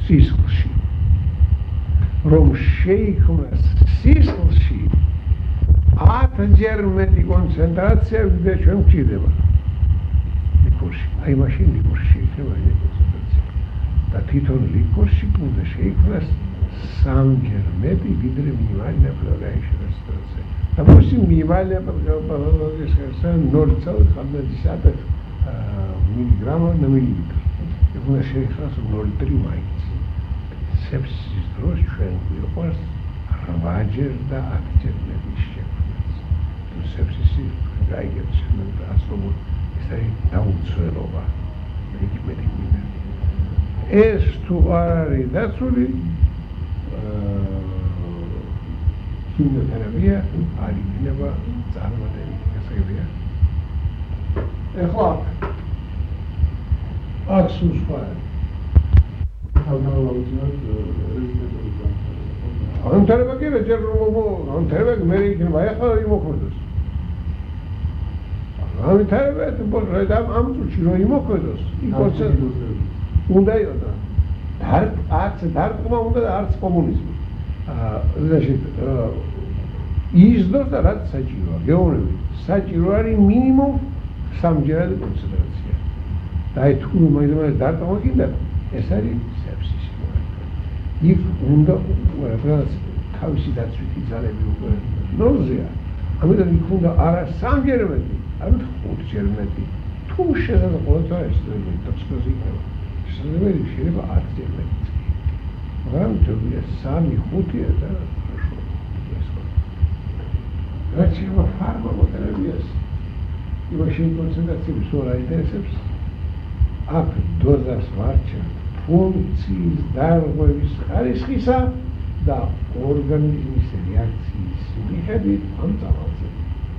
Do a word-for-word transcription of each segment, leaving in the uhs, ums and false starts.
სისხლში. რომ შეიქმნას სისხლში ათჯერ მეტი კონცენტრაცია, ვიდრე ჩვენ გვჭირდება ლიქორში. აი მაშინ ლიქორში იქნება ეს კონცენტრაცია. და თვითონ ლიქორში უნდა შეიქმნას სამჯერ მეტი, ვიდრე მინიმალურია კონცენტრაცია. და მოსი მინიმალურია კონცენტრაცია ნოლ целых одна десятая მილიგრამა на миллилитр. უნდა შეიქმნას ნოლ ტრი მაინც. სეპსისის დროს ჩვენ გვიყვარს რვაჯერ და ათჯერ მეტი შექმნას. თუ სეპსისი გაიგებს ჩვენ ასრობო ეს არის დაუცველობა. მეტი მეტი გვინდა. ეს თუ არ არის დაცული ქიმიოთერაპია არ იქნება წარმატებული. გასაგებია. ეხლა აქ სულ ანთერება კი ჯერ რომ ანთერება მე იქნება ახლა იმოქმედოს. ანთერება ბოლო ამ წუთში რომ იმოქმედოს, იქოც უნდა იყოს. არც არც დარტყმა უნდა და არც კომუნიზმი. აა значит ისდოს და რაც საჭიროა, გეუბნები, საჭირო არის მინიმუმ სამჯერადი კონცენტრაცია. და აი თუ მაინც დარტყმა კიდე ეს არის სეპსისი. იქ უნდა რაღაც თავისი დაცვითი ძალები უკვე ნოლზეა. ამიტომ იქ უნდა არა სამჯერ მეტი, არამედ ხუთჯერ მეტი. თუ შეიძლება ყოველთვის ეს ტოქსიკოზი იქნება. შეიძლება შეიძლება ათჯერ მეტი. მაგრამ თუმცა სამი ხუთია და хорошо. რაც შეიძლება ფარმაკოთერაპიას იმაში კონცენტრაციები სულ აინტერესებს. აქ დოზას ვარჩევ ფუნქციის დარღვევის ხარისხისა და ორგანიზმის რეაქციის მიხედვით ამ წამალზე.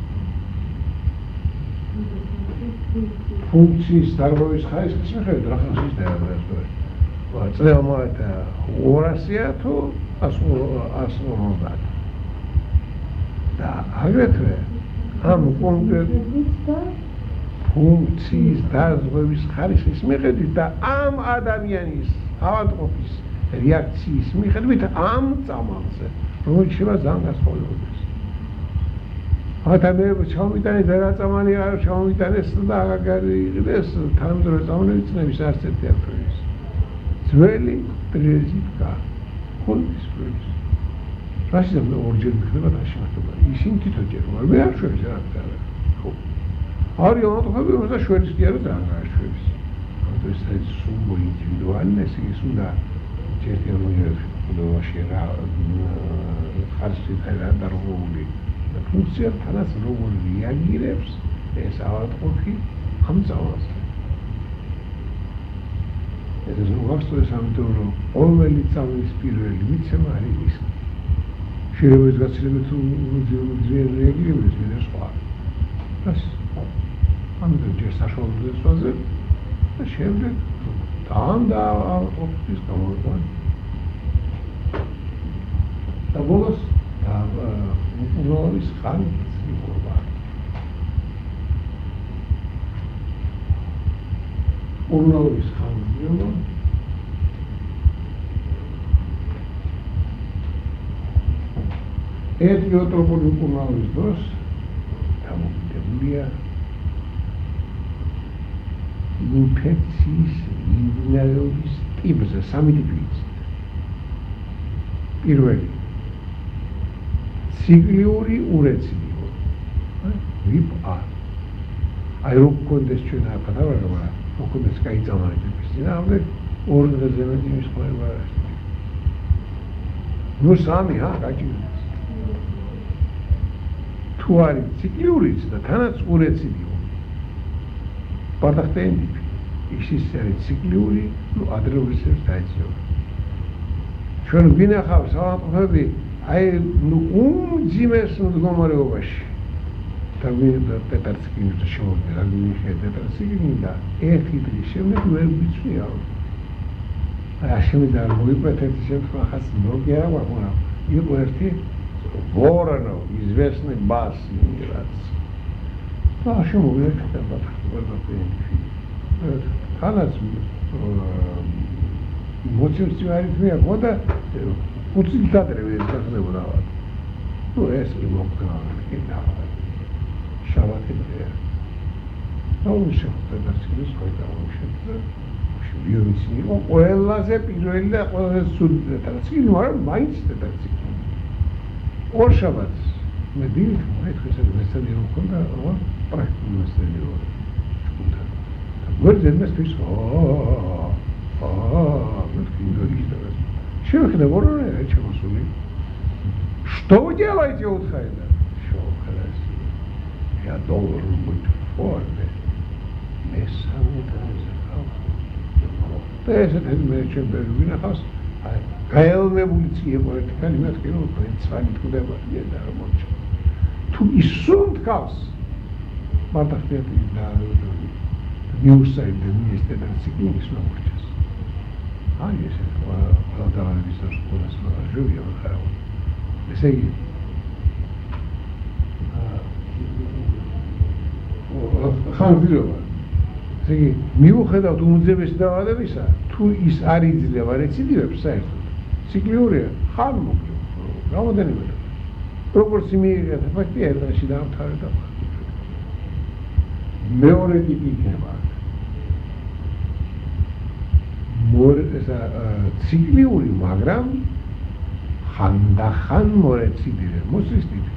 ფუნქციის დარღვევის ხარისხის მიხედვით რა ხარ ის დაერევს. წელმა და ორასია თუ ასი ორმოცდაათი. და აგრეთვე ამ კონკრეტულ ფუნქციის დარღვევის ხარისხის მიხედვით და ამ ადამიანის ავადმყოფის რეაქციის მიხედვით ამ წამალზე, რომელიც შეიძლება ძალიან გასხოვებოდეს. ადამიანები ჩამოვიტანეს და რა წამალი არ ჩამოვიტანეს და აგარი იყიდეს, თანამედროვე წამალების წნევის არც ერთი არ ფერს. ძველი პრეზიდენტა ხოლმე სპრეს. რაშიძე ორჯერ ხდება დაშიმატება. ისინი თვითონჯერ, მაგრამ მე არ შვებს რა თქმა ხო. არის ამოთხოვები რომ და შვერის კი არა ძალიან გააშვებს. ამიტომ ეს არის სულ ინდივიდუალური, ეს ის უნდა ერთი მომიერეთ ხდოვაში რა ხარჯი და დარღვეული ფუნქცია თანაც როგორ რეაგირებს ეს ავადმყოფი ამ წამალზე. ეს ის უახლოეს ამიტომ რომ ყოველი წამლის პირველი მიცემა არის ის. შეიძლება ეს გაცილებით ძლიერ რეაგირებს ვიდრე სხვა. რას ამიტომ ჯერ საშუალო ზღვაზე და შემდეგ თან და ავადმყოფის გამოყვანა. და ბოლოს და უბრალოდ ხანს იქნება. უბრალოდ ხანს იქნება. ეთიოტროპული უბრალოდ დროს დამოკიდებულია ინფექციის მიმდინარეობის ტიპზე, სამი ტიპი იცით. პირველი ციკლიური ურეციდიო. ვიპ ა. აი რო კონდეს ჩვენ აკადავარ, მაგრამ რო კონდეს კაი წამალები წინააღმდეგ ორ დღეზე მეტი ის ხდება. ნუ სამი ჰა გაჭირდა. თუ არის ციკლიურიც და თანაც ურეციდიო. პარტახტენი ის არის ციკლიური, ნუ ადრეულისებს დაიწყება. ჩვენ ვინახავს ავადმყოფები აი ნუ უმძიმეს მდგომარეობაში და ვინდა პეტრცკინი და შემოვიდა მიხედა პეტრცკინი და ერთი დღის შემდეგ ვერ ვიცვია აი შემიდა მოიპეთეთ შემთხვევა ხას ნოგია მაგრამ იყო ერთი ვორონო известный бас იმერაც და შემოვიდა პეტრცკინი თანაც მოცემსი არითმია ყოდა ხუთი დადრევე ესახდებოდა. ნუ ეს კი მოხდა კიდე შაბათია. აუ შეხვდა სკოლის ხოდა შეხვდა. შევიოცი იყო ყველაზე პირველი და ყველაზე სული დეტალი, მაგრამ მაინც დეტალი. ორ შაბათს მე დილით მოიხსნა მესამე მქონდა რა პრაქტიკული მასწავლებელი ვარ. ჩქუნდა. გვერდზე მესმის აა აა მეთქინდოიда. Шеф, говорю, я чего сумею. Что вы делаете, Утхайда? Что красиво. Я должен быть в форме. Мы сами там закалываем. Да если ты меня чем бервинахас, а кайл не будет съем, это калимат кинул, это с вами куда бы не дармочь. Ту и сунд каус. Бардах нет, да, не усайд, не есть это циклин, не снова сейчас. А если продавали визор школы, жил я в Харау. ესე იგი ხანგრძლივობა. ესე იგი მიუხედავად უმძიმესი დაავადებისა, თუ ის არ იძლევა რეციდივებს საერთოდ, ციკლიურია, ხანმოკლე. გამოდენება. როგორც მიიღეთ ფაქტია, ერთაში დაამთავრდა. მეორე ტიპი იქნება. მორე ესა ციკლიური, მაგრამ ხანდახან მორეციდირე, მოსისტიდე.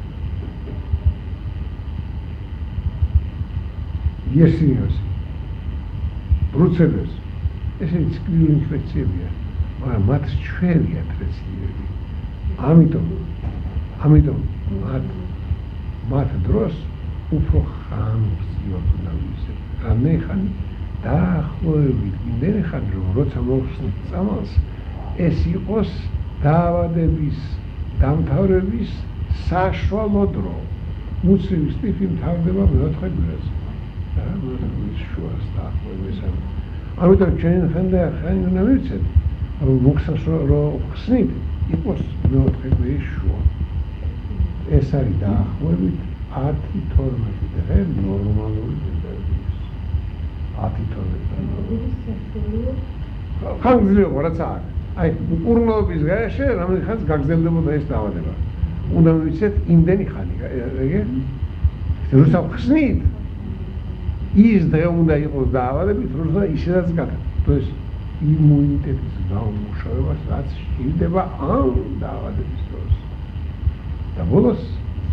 იესინიოსი, ბრუცელებს, ესენი ციკლიური ინფექციებია, მაგრამ მათ ჩვევიათ რეციდივები. ამიტომ, ამიტომ მათ, მათ დროს უფრო ხანგრძლივად უნდა ვიზრდეთ. რამე ხანი დაახლოებით, იმდენი ხანი, რომ როცა მოვხსნით წამალს, ეს იყოს დაავადების დამთავრების საშუალო დრო. მუცლის ტიპი მთავრდება მეოთხე კვირაში. და მეოთხე შუას დაახლოებით ამ. ამიტომ ჩვენ ხანდა ხანი უნდა მივცეთ, რომ მოხსნას რომ ხსნით იყოს მეოთხე კვირის შუა. ეს არის დაახლოებით ათი თორმეტი დღე ნორმალური ტემპერატურის. ათი თორმეტი. ხანგრძლივობა რაც არის. აი, უყურნობის გარეშე რამდენიხანს გაგრძელდებოდა ეს დაავადება. უნდა ვიცით იმდენი ხანი, ეგე? როცა ხსნით, ის დღე უნდა იყოს დაავადებით, როცა ისედაც გაკეთდა. ეს იმუნიტეტის გამომუშავება, რაც შეიძლება ამ დაავადების დროს. და ბოლოს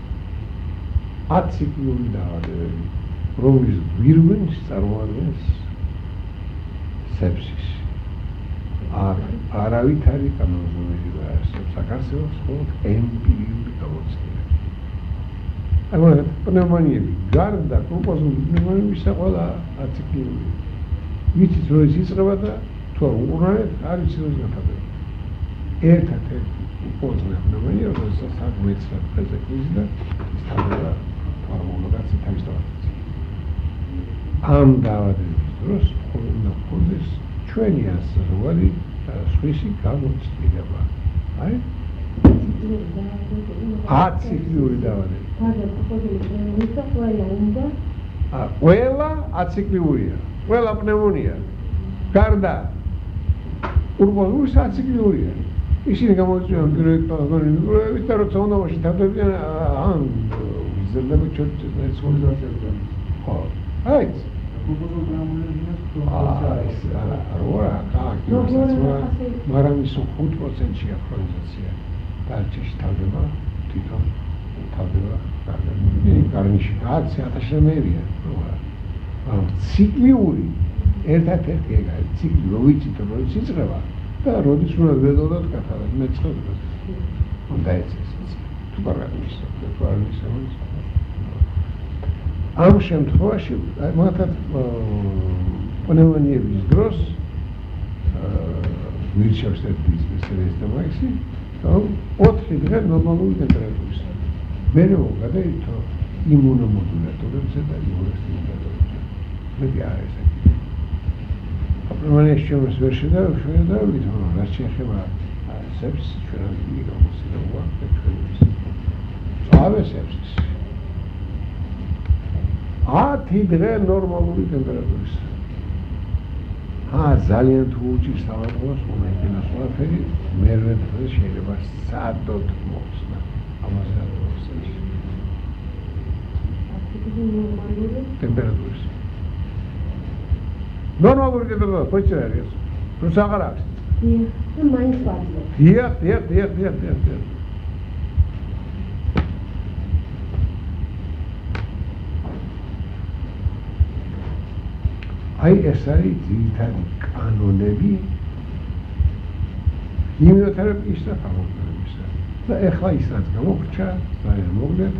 აციკლური დაავადებები, რომლის გვირგვინს წარმოადგენს სეპსისი. არ არავითარი კანონზომები ვერ არსებობს საქართველოს მხოლოდ ემპირიული გამოცდილება. აგერ პნევმონიები, გარდა გლუკოზური პნევმონიებისა ყველა აციკლურია. ვიცით რომ ის იწყება და თუ არ უყურნარეთ, არ იცით რომ გაფადდება. ერთად-ერთი უპოზნა პნევმონია, რომელსაც აქ მეცხრე დღეზე ყვიზ და სტაბილა ჰორმონოგაცი თავის დავაწყდეს. ამ დაავადების დროს უნდა გქონდეს ჩვენი ასწავლელი სხვისი გამოცდილება. აი? აციკლიური დაავადება. ა, ყველა აციკლურია. ყველა პნევმონია. გარდა ურბანული აციკლურია. ისინი გამოიწვიან დირექტორები და როცა უნდა მოშეთავდებიან ან ვიზერდება ჩვენი სოლიარიზაცია. ხო. აი არა, მაგრამ ის ხუთ პროცენტია ქრონიზაცია. დარჩეში თავდება თვითონ თავდება გარნიში ათი ათასი მეერია. მაგრამ ციკლიური ერთად-ერთი ეგ არის ციკლი, რო ვიცით რომ ის იწყება და როდის უნდა ველოდოთ გათვალოთ მეცხრებას. უნდა ეცეს. თუ გარგანის, თუ არ ის ამ შემთხვევაში მაგათ პნევმონიების დროს ვირჩევს ერთ სპეციალისტს და მაქსი ოთხი დღე ნორმალური ტემპერატურისა. მერე გადაითო იმუნომოდულატორებზე და იმუნოსტიმულატორებზე. მეტი არ ეს აქ. პნევმონიის შემოს ვერ შედავით, რომ რაც შეეხება სეპსის ჩვენამდე გამოცდილება და ჩვენს წავე სეპსის. ათი დღე ნორმალური ტემპერატურისა. აა ძალიან თუ უჭირს სამართლოს უმეტეს ყველაფერი მერვე დღეს შეიძლება სადოდ მოხსნა ამაზე მოხსნა ტემპერატურის ნორმალური ტემპერატურა කොච්ი არის რო საღარ აქვს დიახ მაინც ვარდო დიახ დიახ დიახ დიახ დიახ აი ეს არის ძირითადი კანონები იმუნოთერაპიის და ფარმაკოთერაპიისა და ეხლა ის რაც გამოგვრჩა ძალიან მოკლედ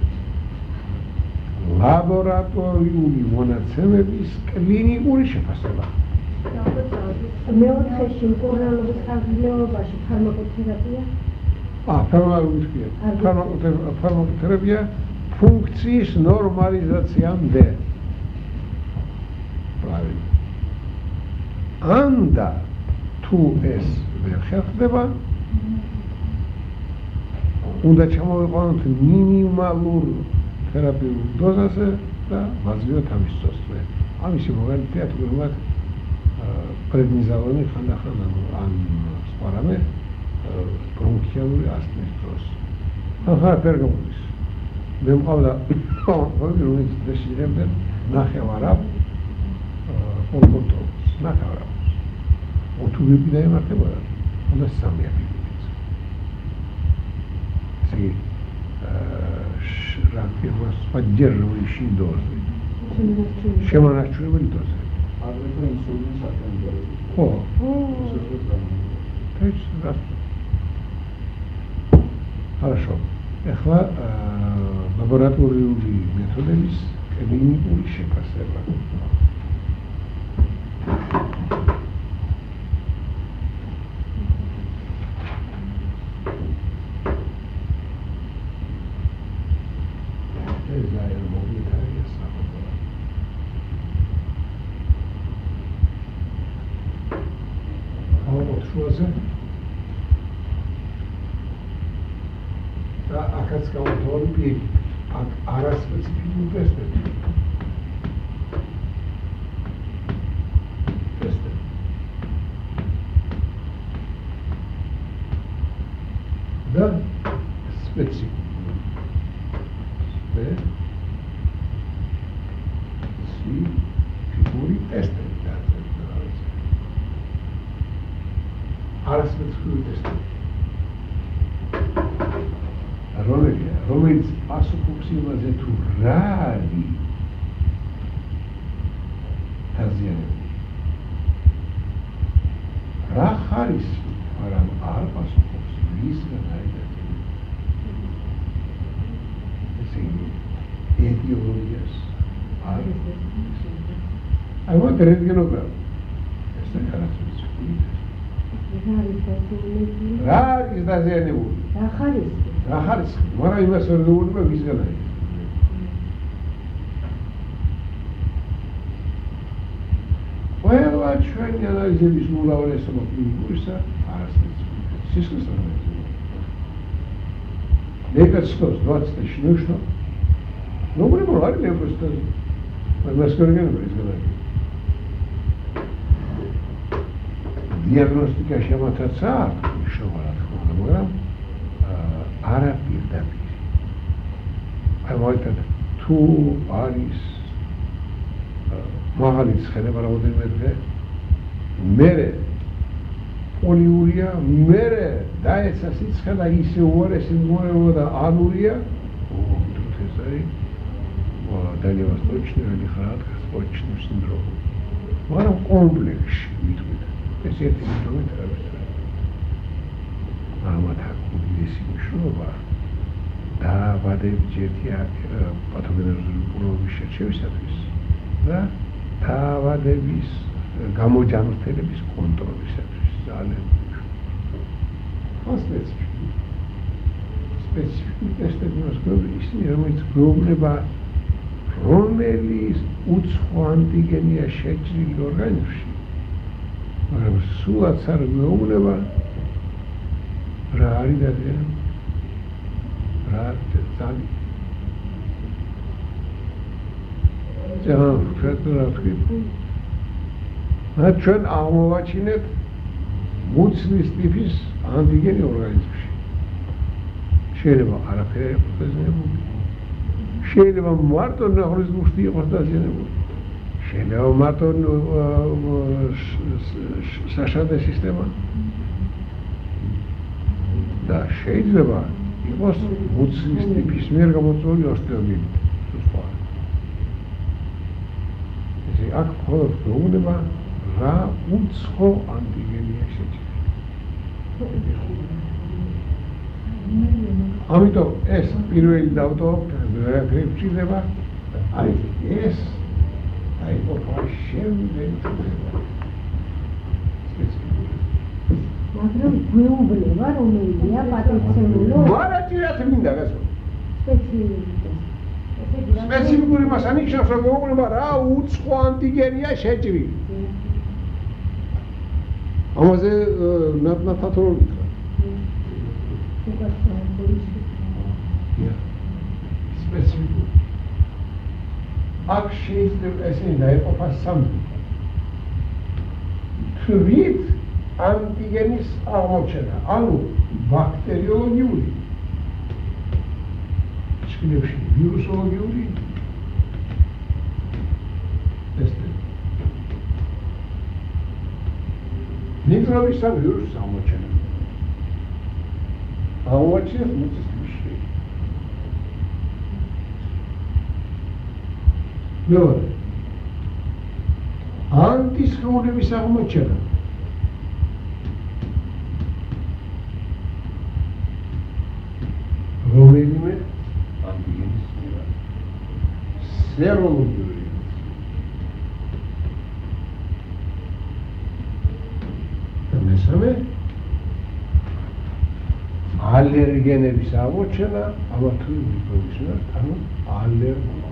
ლაბორატორიული მონაცემების კლინიკური შეფასება მეოთხეში მკურნალობის ხანგრძლივობაში ფარმაკოთერაპია აა ფარმაკოთერაპია ფარმაკოთერაპია ფუნქციის ნორმალიზაციამდე правильно анда თუ ეს ვერ ხერხდება უნდა ჩამოვიყვანოთ მინიმალურ თერაპიულ დოზაზე და ვაზრიოთ ამის წოსწრე ამისი მომენტია თუ ვიღებთ პრედნიზოლონი ხანდახან ან სხვა რამე ბრონქიალური ასთმის დროს ახლა პერგამონის მე მყავდა რომელიც შეიძლება ნახევარად კონტროლს ნახევარად ოთუები დაემართებოდა უნდა სამი აპილიც სი ракетос поддерживающие дозы შემონარჩუნებელი დოზი აგრეთვე ინსულინის ატენდორი ხო хорошо ეხლა ლაბორატორიული მეთოდების კლინიკური შეფასება და აქაც გავთვალები აქ არასპეციფიკური ტესტები ტესტები და სპეციფიკური სპეციფიკური ტესტები არასპეციფიკური ტესტები რომელიც პასუხობს იმაზე თუ რა არის დაზიანებული რა ხარისი მაგრამ არ პასუხობს ვისგან არის დაზიანებული ესე იგი ეტიოლოგიას არ I want the rentgenograph ეს და ხარისხი რა არის დაზიანებული რა ხარისი რა ხარისხი მაგრამ იმას ვერ გეუბნება ვისგან არის ყველა ჩვენი ანალიზების უმრავლესობა კლინიკურისა არასპეციფიკური სისხლის ანალიზი ლეკაცკოს двадцать тысяч ну что ну прибрали я просто მას გერგენ ვისგან არის დიაგნოსტიკაში ამათაც აქვს მნიშვნელობა რა თქმა უნდა მაგრამ არა პირდაპირ აი მოიტან თუ არის მაღალი ცხელება რამოდენიმე დღე მერე პოლიურია მერე დაეცა სიცხელა ისე უარესი მოერობა და ანურია тут ეს არის დალევასტოჩნი დიხარატკას სინდრომი მაგრამ კომპლექსში ვიტყვით ეს ერთი სინდრომი ტერაპია ამათ უდიდესი მნიშვნელობა დაავადების ერთია პათოგენეზური პრობლემის შეჩევისათვის და დაავადების გამოჯანმრთელების კონტროლისათვის ძალიან სპეციფიკური სპეციფიკური ტესტები მას გვეუბნება ისინი რომელიც გვეუბნება რომელიც უცხო ანტიგენია შეჭრილი ორგანიზმში მაგრამ სულაც არ გვეუბნება რა არის დაზიანებული რა ძალიან ძალიან ფრეთრაფი და ჩვენ აღმოვაჩინეთ მუცლის ტიპის ანტიგენი ორგანიზმში. შეიძლება არაფერი იყოს დაზიანებული. შეიძლება მარტო ნახევრის მუშტი იყოს დაზიანებული. შეიძლება მარტო საშადე სისტემა. და შეიძლება იყოს მუცლის ტიპის მიერ გამოწვეული ოსტეომიელიტი. სხვა. ესე აქ მხოლოდ გვეუბნება რა უცხო ანტიგენია შეჭრილი. ამიტომ ეს პირველი დავტოვოთ, ვერაფერი გვჭირდება, აი ეს დაიყოფა შემდეგი წუთება. მაგრამ გვეუბნება, რომელია პატეცემულო მარაჭირათ მინდა გასო. სპეციფიკური. სპეციფიკური მას ანიშნავს, რომ გვეუბნება რა უცხო ანტიგენია შეჭრილი. ამაზე ნათნათად რო ვიქრა. სპეციფიკური. აქ შეიძლება ესე დაიყოფა სამი. თვით ანტიგენის აღმოჩენა, ანუ ბაქტერიოლოგიური, ჩხილებში ვირუსოლოგიური ტესტები. მიკრობის ან ვირუსის აღმოჩენა. აღმოჩენს მუცლის ტიპში. მეორე. ანტისხეულების აღმოჩენა. რომელიმე ანტიგენის მიერ. სეროლოგიური. და მესამე ალერგენების აღმოჩენა, ამა თუ მიკრობის მიერ, ანუ ალერგენები.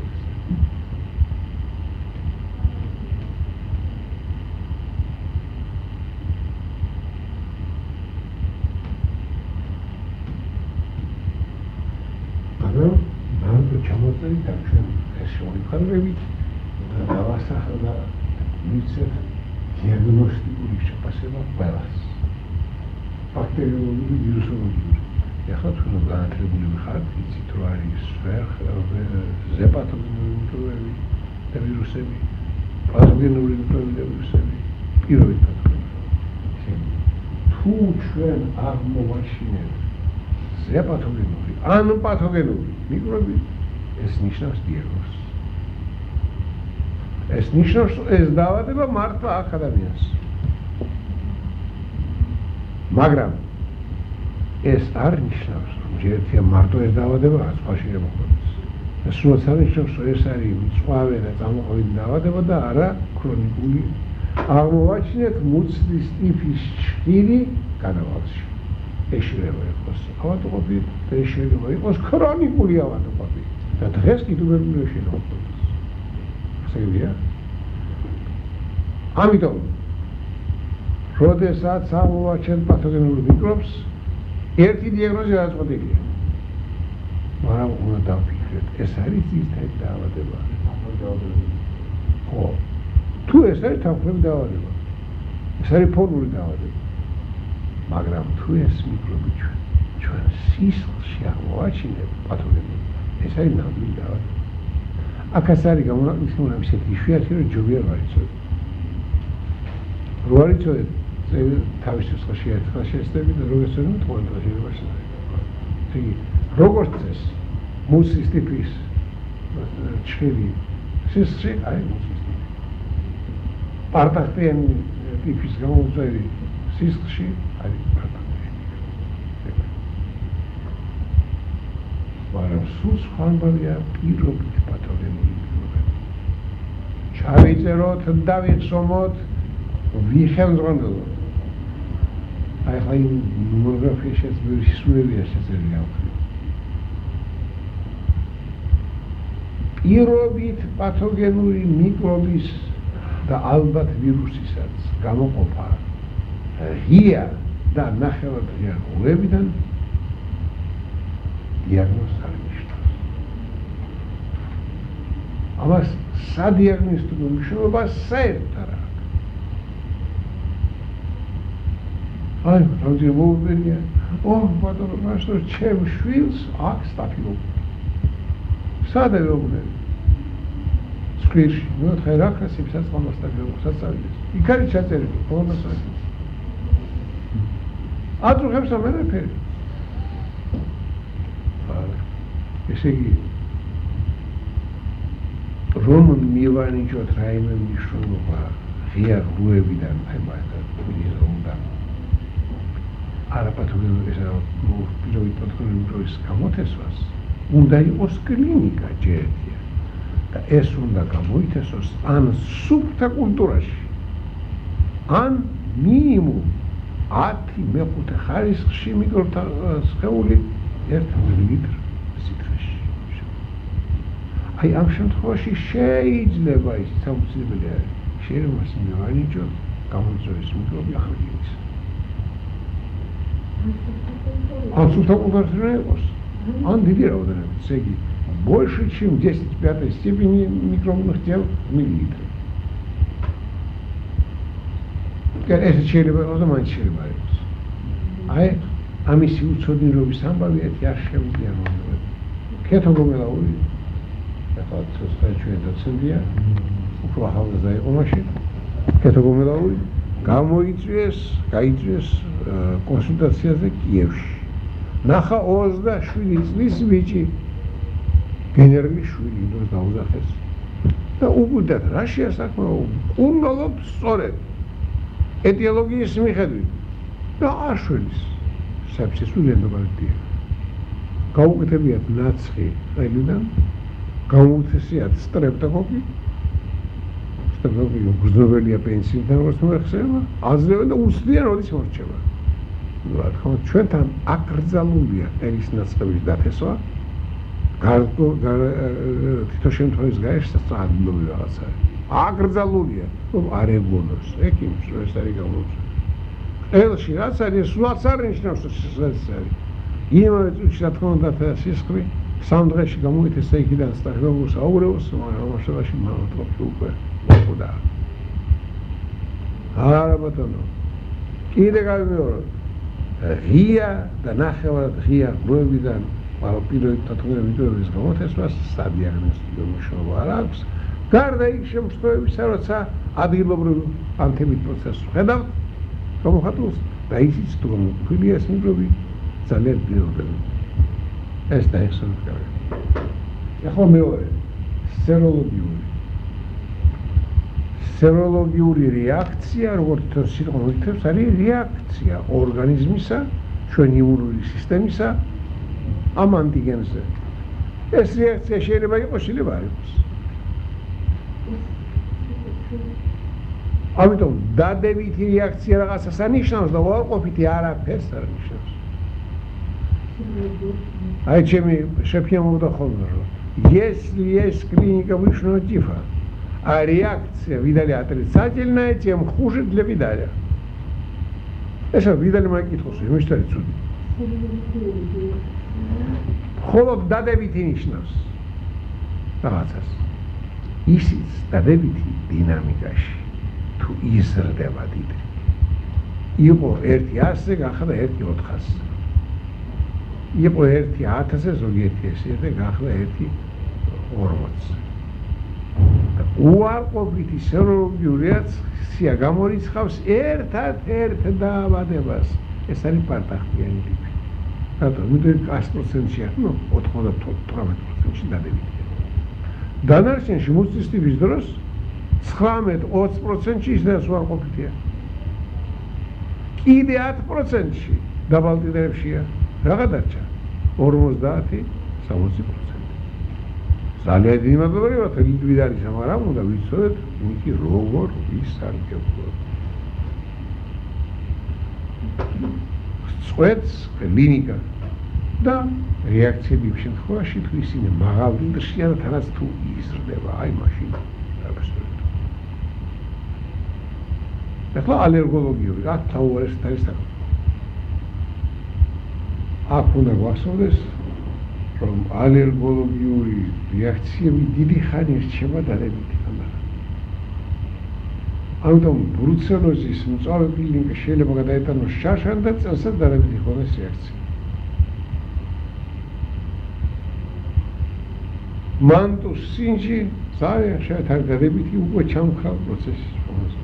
ნამდვილ ჩამოწერით აქ ჩვენ ეს შევიფარგლებით და დავასახელდა და მივცეთ დიაგნოსტიკური შეფასება ყველას. ბაქტერიოლოგიური, ვირუსოლოგიური. ეხლა თქვენ განათლებული ხართ, იცით რომ არის ზეპათოგენური მიკრობები და ვირუსები, პათოგენური მიკრობები და ვირუსები, პირობით პათოგენური. თუ ჩვენ აღმოვაჩინეთ ზეპათოგენური ან პათოგენური მიკრობი, ეს ნიშნავს დიაგნოზს. ეს ნიშნავს, ეს დაავადება მართლა აქ ადამიანს. მაგრამ ეს არ ნიშნავს, რომ ჯერერთია მარტო ეს დაავადება სხვა შემოხდეს. ეს სულაც არ ნიშნავს, რომ ეს არის მწვავე და წამოყვანილი დაავადება და არა ქრონიკული. აღმოვაჩინეთ მუცლის ტიპის ჩხირი განავალში. ეს შეიძლება იყოს ავადმყოფი და ეს შეიძლება იყოს ქრონიკული ავადმყოფი და დღეს კი ტუბერკულოზი შეიძლება. ასეა. ამიტომ როდესაც აღმოვაჩენთ პათოგენურ მიკრობს, ერთი დიაგნოზი გადაწყვეტილია. მაგრამ უნდა დავფიქრეთ, ეს არის ძირითადი დაავადება. ხო. თუ ეს არის თანხმები დაავადება, ეს არის ფორმული დაავადება. მაგრამ თუ ეს მიკრობი ჩვენ ჩვენ სისხლში აღმოვაჩინეთ პათოგენური, ეს არის ნამდვილი დაავადება. აქაც არის გამონაკლისებული ისეთი იშვიათი, რომ ჯობია არ იცოდეთ. რო არ იცოდეთ, თავის სისხლში ერთხელ შეესწრები და როგორც ვთქვით, ყოველდღე შეიძლება შეესწრები. იგი როგორც წეს მუცლის ტიპის ჩხირი სისხლში არის მუცლის ტიპი. პარტახტიანი ტიპის გამოუწვევი სისხლში არის პარტახტიანი. მაგრამ სულ სხვაგვარია პირობით პათოგენური მიკრობები. ჩავიწეროთ, დავიხსომოთ, ვიხელმძღვანელოთ. აი ხა იმ მონოგრაფიაში შეცვლილი სრულია შეწერილი ამხრივ. პირობით პათოგენური მიკრობის და ალბათ ვირუსისაც გამოყოფა ღია და ნახევარდღიანი ყურებიდან დიაგნოზს არ ნიშნავს. ამას სადიაგნოსტიკო მნიშვნელობა საერთოდ არ აქვს. აი, რამდენი მოუვერია. ოჰ, ბატონო, მაშინ ჩემ შვილს აქ სტაფილოკოკი. სად ეუბნები? სკვირში, ნუ ხე რა ქასიფსაც ყამასტაფილოკოს აწავიდეს. იქ არის ჩაწერილი, ხოლმე საერთოდ. აწუხებს ამ ყველაფერი. ესე იგი, რომ მივანიჭოთ რაიმე მნიშვნელობა ღია ღრუებიდან, აი მაგათ თბილისს უნდა არაპათოლოგიური ესა პირველი პათოლოგიის გამოთესვას უნდა იყოს კლინიკა ჯერჯერობით და ეს უნდა გამოითესოს ან სუფთა კულტურაში ან მინიმუმ ათი მეხუთე ხარისხში მიკრობთა სხეული ერთ მილილიტრ სითხეში. აი ამ შემთხვევაში შეიძლება ის საუბრებელი არის. შეიძლება მივანიჭოთ გამოიწვევს მიკრობი ახალგაზრდის. ან სუფთა კულტურაში რა იყოს? ან დიდი რაოდენობით, ესე იგი, больше, чем десять в пятой степени микробных тел в миллилитре. ეს შეიძლება იყოს და მაინც შეიძლება იყოს. აი, ამისი უცოდინრობის ამბავი ერთი არ შემიძლია მომდევნო. ქეთოგომელაური ახლა ჩვენ დოცენტია, უფრო ახალგაზრდა იყო მაშინ. ქეთოგომელაური გამოიწვიეს, გაიწვიეს კონსულტაციაზე კიევში. ნახა ოცდაშვიდი წლის ბიჭი გენერლის შვილი იმდროს დაუძახეს. და უგუდათ რა შეასაქმეო, უნდობ სწორედ ეტიოლოგიის მიხედვით და არ შველის სეფსის უდენდობარდია. გაუკეთებიათ ნაცხი ყელიდან, გამოუცესიათ სტრეპტოკოკი, სტრეპტოკოკი გრძნობელია პენსიიდან როგორც მოეხსენება, აძლევენ და უცდიან როდის მორჩება. რა თქმა უნდა, ჩვენთან აკრძალულია ყელის ნაწყების დათესვა, გარკვეულ თითო შემთხვევის გაეშვა საადლობი რაღაც არის. აკრძალულია, რომ არ ეგონოს, ექიმს ეს არის გამოუცე. ყელში რაც არის, სულაც არ ნიშნავს ეს არის. იმავე წუთში რა თქმა უნდა სისხლი სამ დღეში გამოიწესა იქიდან სტაფილოკოკოს აურეოს, მაგრამ ამაშობაში მარტო უკვე მოკვდა. არა ბატონო. კიდე გავიმეორებ. ღია და ნახევარ ღია გროვებიდან პირველი პათოლოგიის გამოთესვას სადიაგნოსტიკო მნიშვნელობა არ აქვს. გარდა იქ შემთხვევებისა, როცა ადგილობრივ ანთებით პროცესს ხედავთ, გამოხატავს და ისიც თუ ქვილია ეს მიკრობი ძალიან ბიოლოგიური. ეს დაიხსენოთ კარგად. ახლა მეორე სეროლოგიური. სეროლოგიური რეაქცია, როგორც თვითონ სიტყვა მოითხოვს, არის რეაქცია ორგანიზმისა, ჩვენ იმუნური სისტემისა ამ ანტიგენზე. ეს რეაქცია შეიძლება იყოს, შეიძლება არ იყოს. ამიტომ დადებითი რეაქცია რაღაცას ანიშნავს და უარყოფითი არაფერს არ ნიშნავს. აი ჩემი შეფია მომდა ხოლმე რომ если есть клиника высшего типа, а реакция видали отрицательная, тем хуже для видаля. Это видали макитхос, ему что это чудо. Холод დადებითი ნიშნავს რაღაცას. ისიც დადებითი დინამიკაში თუ იზრდება დიდი. იყო ერთი ასზე, გახდა ერთი ოთხასზე. იყო ერთი ათასზე, ზოგიერთი ესე და გახდა ერთი ორმოცზე. უარყოფითი სეროლოგიური რეაქცია გამორიცხავს ერთად-ერთ დაავადებას. ეს არის პარტახტიანი ტიპი. რატომ? იმიტომ ათი პროცენტია, ნუ ოთხმოცდათვრამეტ პროცენტში დადებითია. დანარჩენში მუცლის ტიპის დროს ცხრამეტ ოცი პროცენტში ისედაც უარყოფითია. კიდე ათი პროცენტში დაბალტირებშია. რაღა დარჩა? ორმოცდაათი სამოცი პროცენტი. ძალიან დიდი მადლობა, თითქმის არის, მაგრამ უნდა ვიცოდეთ, იმითი როგორ ისარგებლო. წვეთს კლინიკა და რეაქციები შემთხვევაში თუ ისინი მაღალ დინრშია და თანაც თუ იზრდება, აი მაშინ დაბესტურებთ. ახლა ალერგოლოგიური, აქ თავუარეს არის საკითხი. აქ უნდა გვახსოვდეს, რომ ალერგოლოგიური რეაქციები დიდი ხანი რჩება დადებითი. ამიტომ ბრუცელოზის მწვავე კლინიკა შეიძლება გადაეტანოს შაშან და წელსაც დადებითი იქონოს რეაქცია. მანტუს სინჯი ძალიან შეიძლება დადებითი უკვე ჩამქრალ პროცესის ფონზე.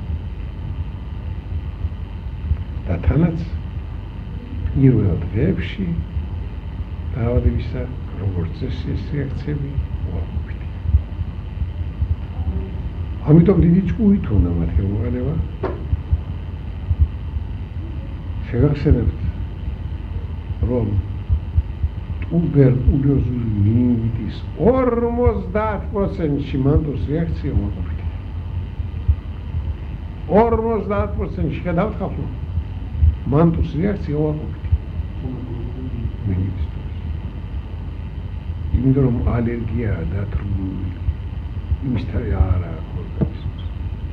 და თანაც პირველ დღეებში დაავადებისა როგორც ეს რეაქციები უარყოფითია. ამიტომ დიდი ჭკუით უნდა მათ მოყენება. შეგახსენებთ, რომ ტუბერკულოზული მინინგიტის ორმოცდაათ პროცენტში მანდოს რეაქცია უარყოფითია. ორმოცდაათ პროცენტში გადავთხოვთ, მანდოს რეაქცია უარყოფითია. მინინგიტის იმიტომ რომ ალერგია დათრგული იმისთან არ აქვს ორგანიზმს.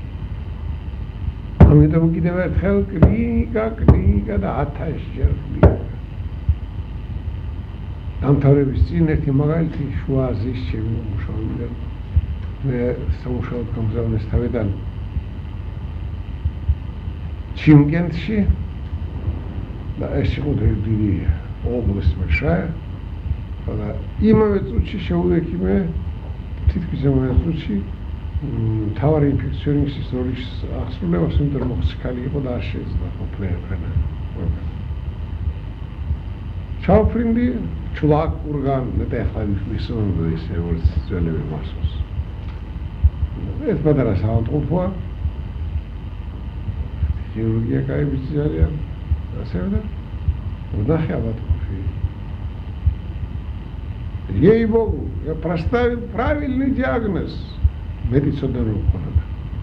ამიტომ კიდევ ერთხელ კლინიკა, კლინიკა და ათასჯერ კლინიკა. დამთავრების წინ ერთი მაგალითი შუა აზიის ჩემი მუშაობიდან მე სამუშაოდ გამგზავნეს თავიდან ჩიმკენტში და ეს იყო დიდი ობლასტი მეშაა. და იმავე წუთში შეუვექი მე თითქმის იმავე წუთში მთავარი ინფექციონისტის როლის აღსრულებას, იმიტომ რომ მოხსქალი იყო და არ შეეძლო ყოფნა. ჩავფრინდი ჩლაკ კურგან და ახლა მისუნდა ისე როგორც ძველები მასოს. ეს პატარა საავადმყოფოა. хирургия кайбის ძალიან ასე და ვნახე ავადმყოფი. Ей-богу, я проставил правильный диагноз. Медицинского ухода.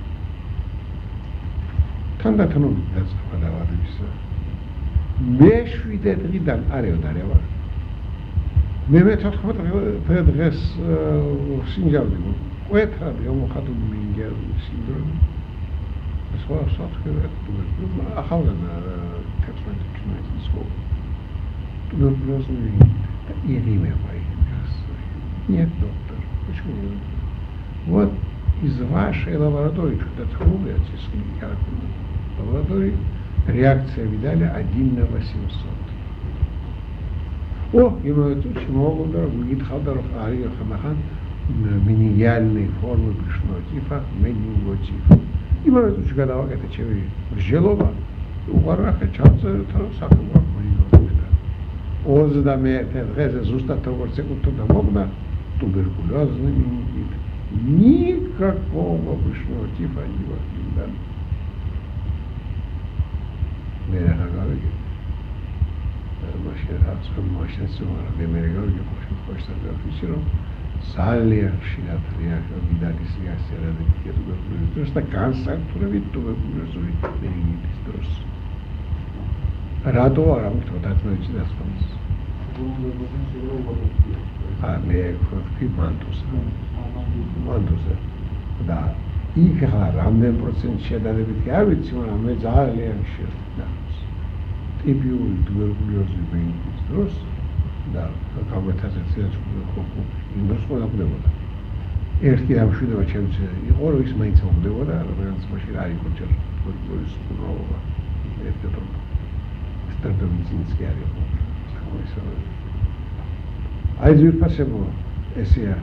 Тандатану дазва давадився. მეშვიდე დღიდან არეო დარევა. მე მეთოთხმეტ დღეს სინჯავდი. ყვეტრადი მოხატული მინგერული სინდრომი. სხვა საფრთხეა თუმცა ახალგაზრდა თექნოლოგიის ჩნეცის სკოლა. ტუბერკულოზი ირიმება. Нет, доктор, почему? Вот из вашей лаборатории, что-то трубят, лаборатории реакция видали один на восемьсот. О, и мы тут могут говорить, хадаров, ария, хамахан, миниальные формы брюшного тифа, менинготифа. И мы тут гадал, это чего? Желоба, у вараха чанца, это сакума, менинготифа. Озда ме, это гезе, зуста того, секунду на могна. Туберкулезный нингит. Никакого брюшного тифа не возникает. Мерега говорит, машина, машина сумара, мерега говорит, машина хочет офицером. Салия, шилат, реакция, видали связь, радикия туберкулез. То есть канцер, туровит туберкулезовый нингит. Радо, а кто так научит нас помнить. А მე ვქი მანტუსა. მანტუსა. და იქ რამდენ პროცენტ შედარებით არ ვიცი, მაგრამ მე ძალიან შეხვდა. ტიპიური ტუბერკულოზი მეინგის დროს და გამეთაცეცია ხო იმას ყველა ხდებოდა. ერთი ამშვიდობა ჩემს იყო, რომ ის მაინც მოხდებოდა, რომელიც მაშინ არ იყო ჯერ ტუბერკულოზის პრობლემა. ერთი რომ სტარტოვინსკი არ იყო. საკუთრება აი ზირფასებო ესეა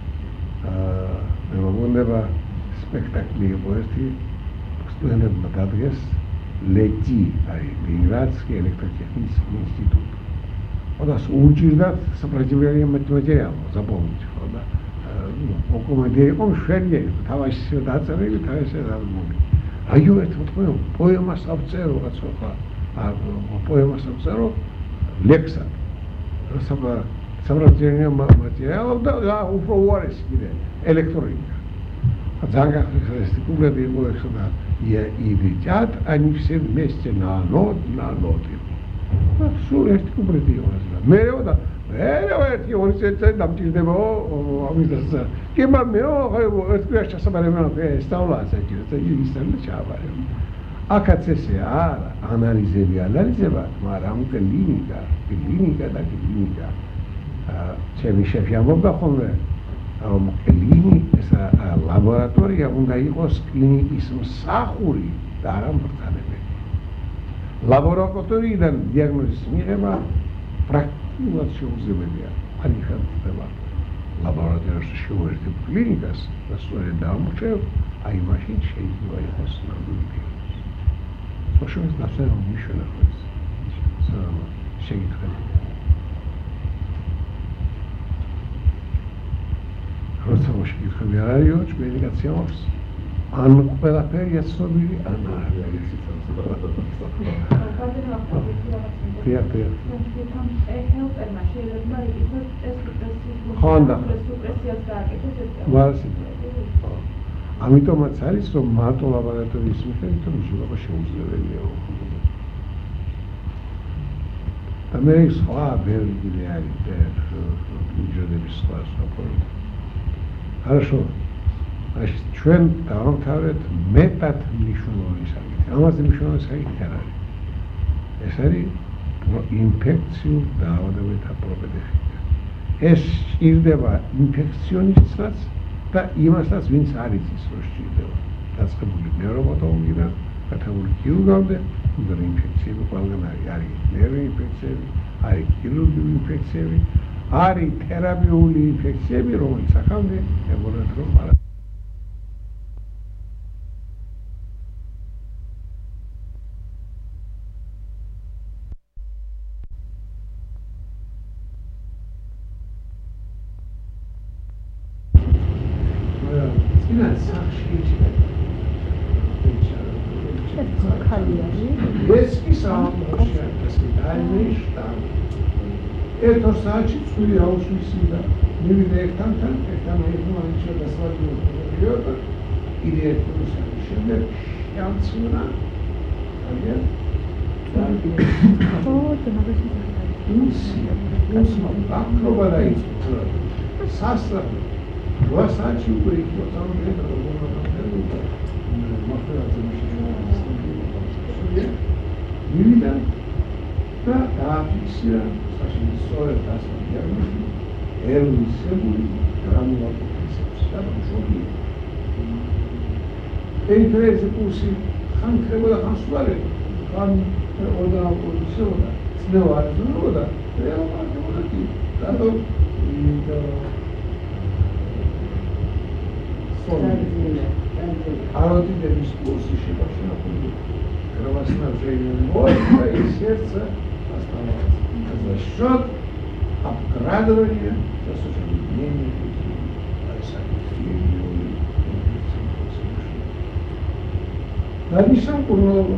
აა მეგონება სპექტაკლი იყო ერთი სტუდენტებმა დადგეს ლეტი აი ლენინგრადსკი ელექტროტექნический институт. Одас უჭირდათ საპრეზიდენტო მატერიალო запомнить, ხო და ну, ოკომედე იყო მშვენიერი, თავაში დაწერილი, თავაში დამოგი. აიო ერთ მოთხოვნა პოემას ავწერო, კაცო ხა. აა პოემას ავწერო ლექსად. რასაბა Самостоятельный материал, да, უფრო უარესი კიდე электроника. Ძალიან ხშირი კუბები იყო ხოდა. Я и летят, они все вместе на нот, на ноты. Всё ერთი კუბები იყო ეს. მეო და მეო ერთი ორცეტი დამჭირდება ამის და კი მეო ერთ კვირაში ჩასაბარებია ესწავლა ასეთი და ისწავლა ჩაბარე. აქაც ესე არა, ანალიზები ანალიზება, მაგრამ კლინიკა, კლინიკა და კლინიკა. ჩემი შეფი ამბობდა ხოლმე რომ კლინი ესა ლაბორატორია უნდა იყოს კლინიკის მსახური და არა მბრძანებელი. ლაბორატორიიდან დიაგნოზის მიღება პრაქტიკულად შეუძლებელია. არ იხარდება ლაბორატორიაში შეუერთებ კლინიკას და სწორედ დამრჩევ, აი მაშინ შეიძლება იყოს ნამდვილი დიაგნოზი. საშუალო დასწრება მნიშვნელოვანია. სანამ შეგიძლია როცა მოშეკითხები არ არისო, ჩვენი კაცი ამბობს, ან ყველაფერია ცნობილი, ან არაფერი. დიახ, დიახ. ხონდა. ვარსი. ამიტომაც არის, რომ მარტო ლაბორატორიის მიხედვით მუშაობა შეუძლებელია. და მე სხვა ბევრი არის და უჯრედების სხვა საფორმა. Хорошо. Значит, ჩვენ დავამთავრეთ მეტად მნიშვნელოვანი საკითხი. ამაზე მნიშვნელოვანი საკითხი არ არის. ეს არის ინფექციურ დაავადებათა პროფილაქტიკა. ეს სჭირდება ინფექციონისტსაც და იმასაც, ვინც არ იცის, რომ სჭირდება. დაწყებული ნევროპათოლოგიდან, გათხოვებული ქირურგამდე, უნდა ინფექციები ყველგან არის. არის ნერვი ინფექციები, არის ქირურგიული ინფექციები. არის თერაპიული ინფექციები, რომელიც ახალდე ეგონათ რომ არა. წინა სახში ეს კი სამოშია ეს დაინიშნა ერთო საათში წვილი აუშვისი და მივიდა ერთანთან, ერთთან ერთმა ისე დასვადგიო და კიდე ერთი საათი შემდეგ შეამცირა. აგერ ო, თემაგაში უსია, უსმა აკრობა დაიწყო. სასწრაფო რვა საათში უკვე იყო წამოდგება და მომავალ მოხდა მივიდა და დააფიქსირა სწორედ ასე დიაგნოზი ერვისებული გრანულოპათიის გადამშობი. ეინფლუენზა პულსი ხანქრებოდა ხანსვლარები, ხან ოდააპოზიციოდა, ცნევა არ იზრდებოდა, რეალურად კი რატომ აროდიდების პულსი შეფაშენებული გრამასნა შეიძლება და ის სერце оставалось. За счет обкрадывания осуществления Надишам курнова.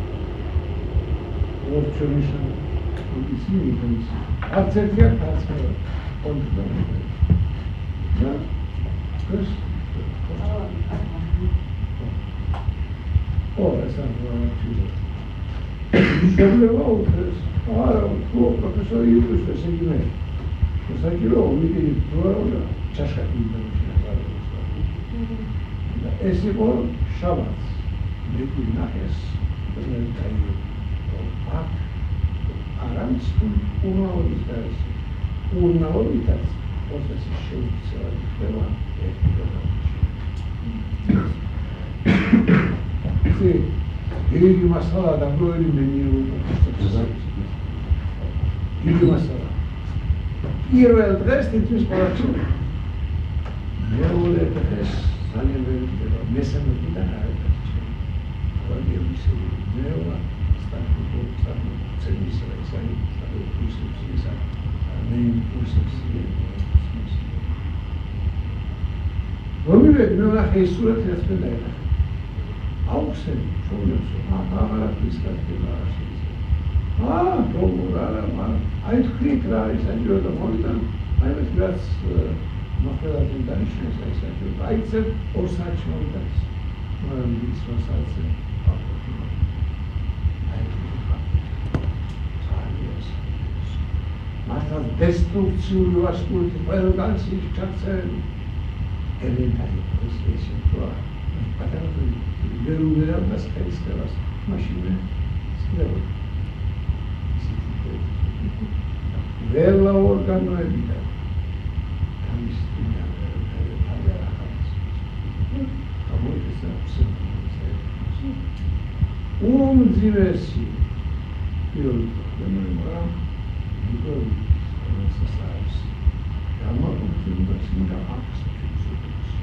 Вот что решил. Объяснили комиссию. А церковь так он туда не пойдет. Да? Слышь? О, это было чудо. Что было утро? Άρα, ο professor Ιούλιος το συγκεκριμένο. Το στα κιλό, μήκε τώρα όλα, τσάσκα την Έτσι λοιπόν, Σάββατς, με την άχες, δεν είναι τα ίδια. Το πακ, αράντς του ουρναολίτας, ουρναολίτας, πώς θα σε σιώθησε ο θέμα, έχει το νόμος. Η ίδια μασάλα τα πρώην με νιου, στο ξεδάκι. იგი მასალა. პირველ დღეს თითქმის ყველაფერი. მეორე დღეს ძალიან ბევრი ხდება. მესამე დღიდან არ არის. ყველი ისე ნევა სტარტო სტარტო ცელის რაიცანი სტარტო კურსებს ისა. მეინ კურსებს. რომელი ნახე სურათი ასე დაერახა. აუქსენი, ჩოლებს, აღარა ფისკატება ასე. Ah, dobra, ma ai scritto la risaggio da molta, ai mi graz ma quella tentazione sai sai, ai se o sai molta. Ma mi dice sai se. Ai ma sta distruzione vasculare per ganzi cazzo e vent'anni questo è qua. Patano di vedere da scarica macchine. Scusa. Vela organoebida. Tam istiyor. უმძიმესი პირველი პრობლემა იყო მოსასწრაფის გამოყენება და აფსოთის.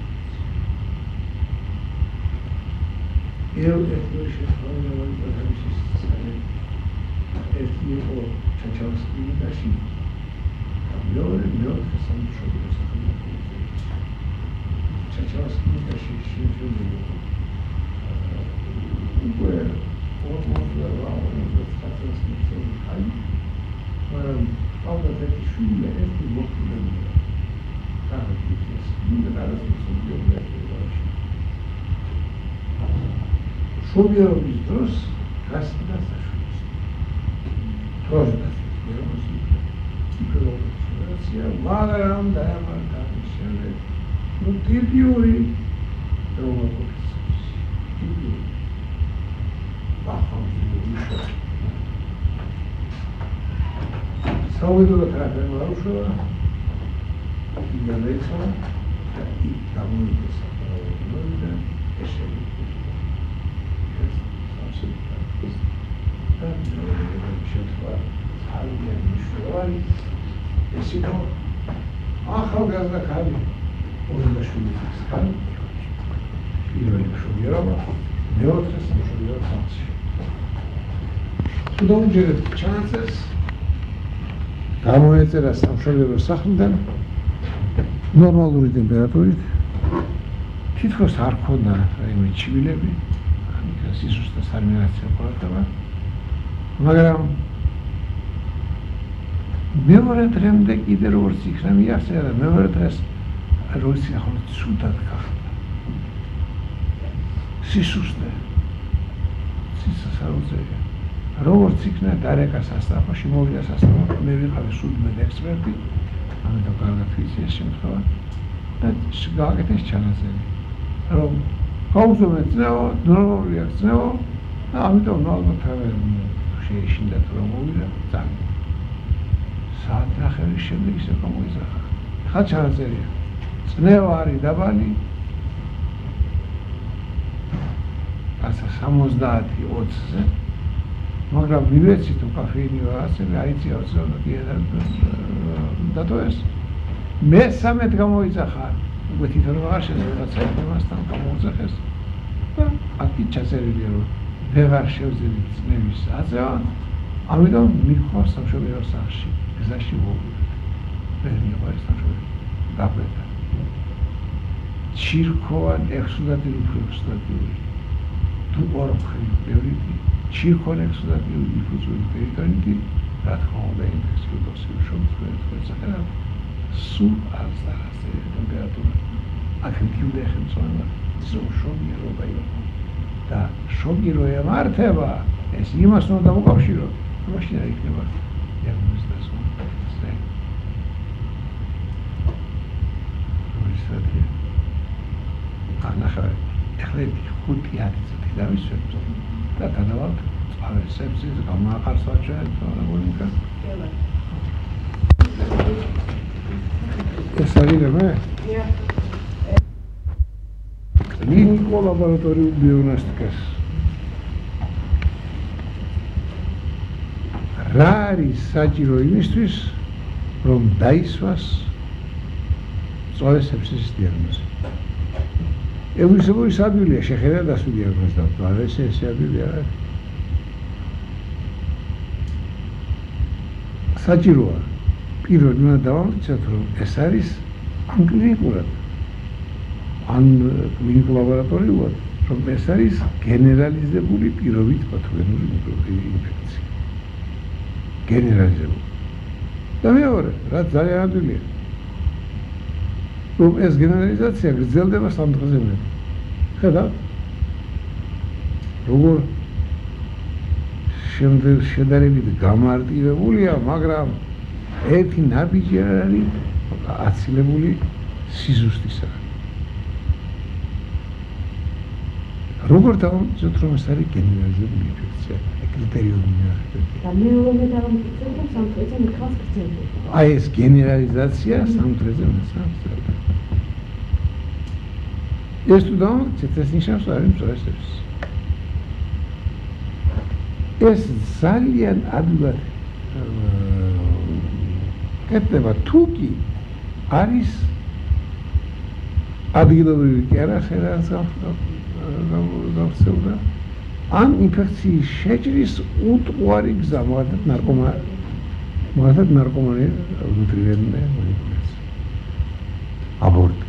ელ ეთნოს შეფარებული პროგრამის ეთნიკო ჩაჩავსკიში მეორე მეორე სამშობლოს სახელმწიფო ჩაჩავსკიში შეიძლება უკვე ორმოცდა რამოდენს ხანი მაგრამ ალბათ შუა ერთი მოხდება კარგის ნუ დაასრულოს ბიოგრაფიაში შუბიობის დროს გასცდა საშუალებას პროჟექტს იქნებოდა მაგრამ დაემართა შემდეგ ნუ ტიპიური რომაკოც ტიპიური საუბრობ ტრაფენ ვაუშოვა იგალეცა და იქ გამოიწეს და ესეთი ეს სამსუქი და შეიძლება ძალიან მნიშვნელოვანი ეს იყო ახალგაზრდა ქალი ოცდაშვიდი წლის ქალი პირველი მშობიარობა მეოთხე სამშობიარო ხალხში თუ დაუჯერეთ ჩანსეს გამოეწერა სამშობიარო სახლიდან ნორმალური ტემპერატურით თითქოს არ ქონდა რაიმე ჩივილები ამიტომ სიზუსტე სარმინაცია ყოლატება მაგრამ მეორე დღემდე კიდე როგორც იქნა მიაღწია და მეორე დღეს როგორც ახლა ცუდად გახდა სიზუსტე სიზუსტე როგორც იქნა დარეკა სასწრაფოში მოვიდა სასწრაფო მე ვიყავი სუდმედ ექსპერტი ამიტომ კარგად ვიცი ეს შემთხვევა და გააკეთეს ჩანაწერი რომ გაუზომეთ ძნეო ნორმალურია ძნეო და ამიტომ ალბათ შეეშინდა თუ რომ მოვიდა ძალიან საათ ნახევრის შემდეგ ისე გამოიზრახა ხა ჩანაწერია ძნეო არის დაბალი ასა სამოცდაათი ოცზე მაგრამ მივეცი თუ კაფეინი ვარაცები აიცი ავწევდა დატოეს მესამედ გამოიძახა უკვე თვითონ ვაღარ შეიძლება საერთოდ გამოუძახეს და აქ ჩაწერილია რომ ვეღარ შევძლებთ ძნების აწევა ამიტომ მიხვალ სამშობიარო სახლში გზაში მოვიდა მე მიყვარს სამშობიარო დაგვედა ჩირქოვან ექვსმოცდაათი ექვსმოცდაათი თუ ორხელი ბევრი ჩირქოვან ექვსმოცდაათი დიფუზიური ტერიტორიები რა თქმა უნდა ინფექციური დოსიურ შემთხვევაში სახელად სულ არ ზარაზე ტემპერატურა აქტიურია ხელმძღვანელობა შობიერობა იყო და შობიერო ემართება ეს იმას უნდა დამოკავშირო მაშინ არ იქნება დიაგნოზის დასვლა რისადია ანახა ეხლა ხუთი ათი დავისვენთ და გადავალთ წყალს სეპსის გამაყარს ვაჭრეთ როგორია ეს არის მე კლინიკურ ლაბორატორიულ დიაგნოსტიკას რა არის საჭირო იმისთვის რომ დაისვას სწორი სეპსისის დიაგნოზი ევროპული საბიულია შეხედა დასვი დიაგნოზი და ეს ეს საბილი არის საჭიროა პირველი უნდა დავამტკიცოთ რომ ეს არის ან კლინიკურად ან კლინიკურ ლაბორატორიულად რომ ეს არის გენერალიზებული პირობით პათოგენური ინფექცია გენერალიზებული და მეორე რაც ძალიან ადვილია რომ ეს გენერალიზაცია გრძელდება სამ დღეზე მეტი ხედავთ როგორ შემდეგ შედარებით გამარტივებულია მაგრამ ერთი ნაბიჯი არ არის აცილებული სიზუსტისა როგორ დავამტკიცოთ რომ ეს არის გენერალიზებული ინფექცია კრიტერიუმი მიაღწევთ და მეორე დავამტკიცოთ რომ სამ დღეზე მიხავს გრძელდება აი ეს გენერალიზაცია სამ დღეზე მიხავს ეს თუ დავამტკიცეთ, ეს ნიშნავს არ არის მზარესებს. ეს ძალიან ადვილად კეთდება თუ კი არის ადგილობრივი კერახი რაც გავხსოვდა ან ინფექციის შეჭრის უტყუარი გზა მაგალითად ნარკომანი მაგალითად ნარკომანი უტრივენ აბორტი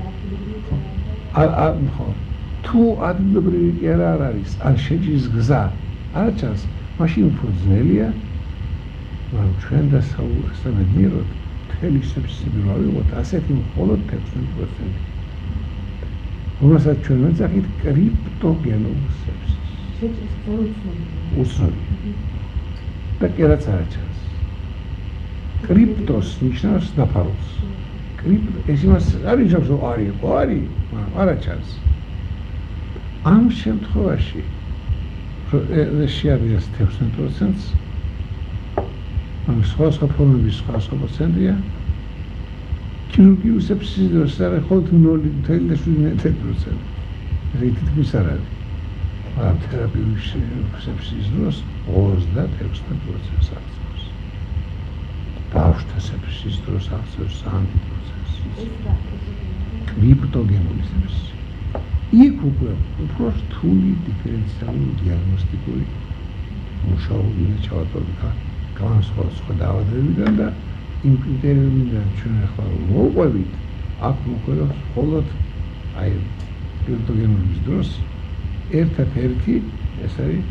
ა ხო თუ ადგილობრივი კერა არ არის ან შეჭრის გზა არ ჩანს მაშინ უფრო ძნელია მაგრამ ჩვენ დასავლეთ მთელი სეფსები რა ვიღოთ ასეთი მხოლოდ ექვსმეტ პროცენტი რომელსაც ჩვენ ვეძახით კრიპტოგენულ სეფსის შეჭრის გზა უცნობია და კერაც არ ჩანს კრიპტოს ნიშნავს დაფარულს კრიპტო ეს იმას არ ნიშნავს რომ არის იყო არის მაგრამ არა ჩანს ამ შემთხვევაში ეს შეადგენს ექვსმეტ პროცენტს ამ სხვა სხვა ფორმების სხვა სხვა პროცენტია ქირურგიული სეფსის დროს არის მხოლოდ ნული და შვიდ პროცენტი ეს თითქმის არ არის მაგრამ თერაპიული სეფსის დროს ოცდაექვსი პროცენტს აღწევს ბავშვთა სეფსის დროს აღწევს სამი პროცენტს კრიპტოგენული სეფსისი იქ უკვე უფრო რთული დიფერენციალური დიაგნოსტიკური მუშაობაა ჩავატარდა განსხვავებული დაავადებებიდან და იმ კრიტერიუმიდან ჩვენ ახლა მოვყვებით აქ მოხერხს მხოლოდ აი კრიპტოგენების დროს ერთად-ერთი ეს არის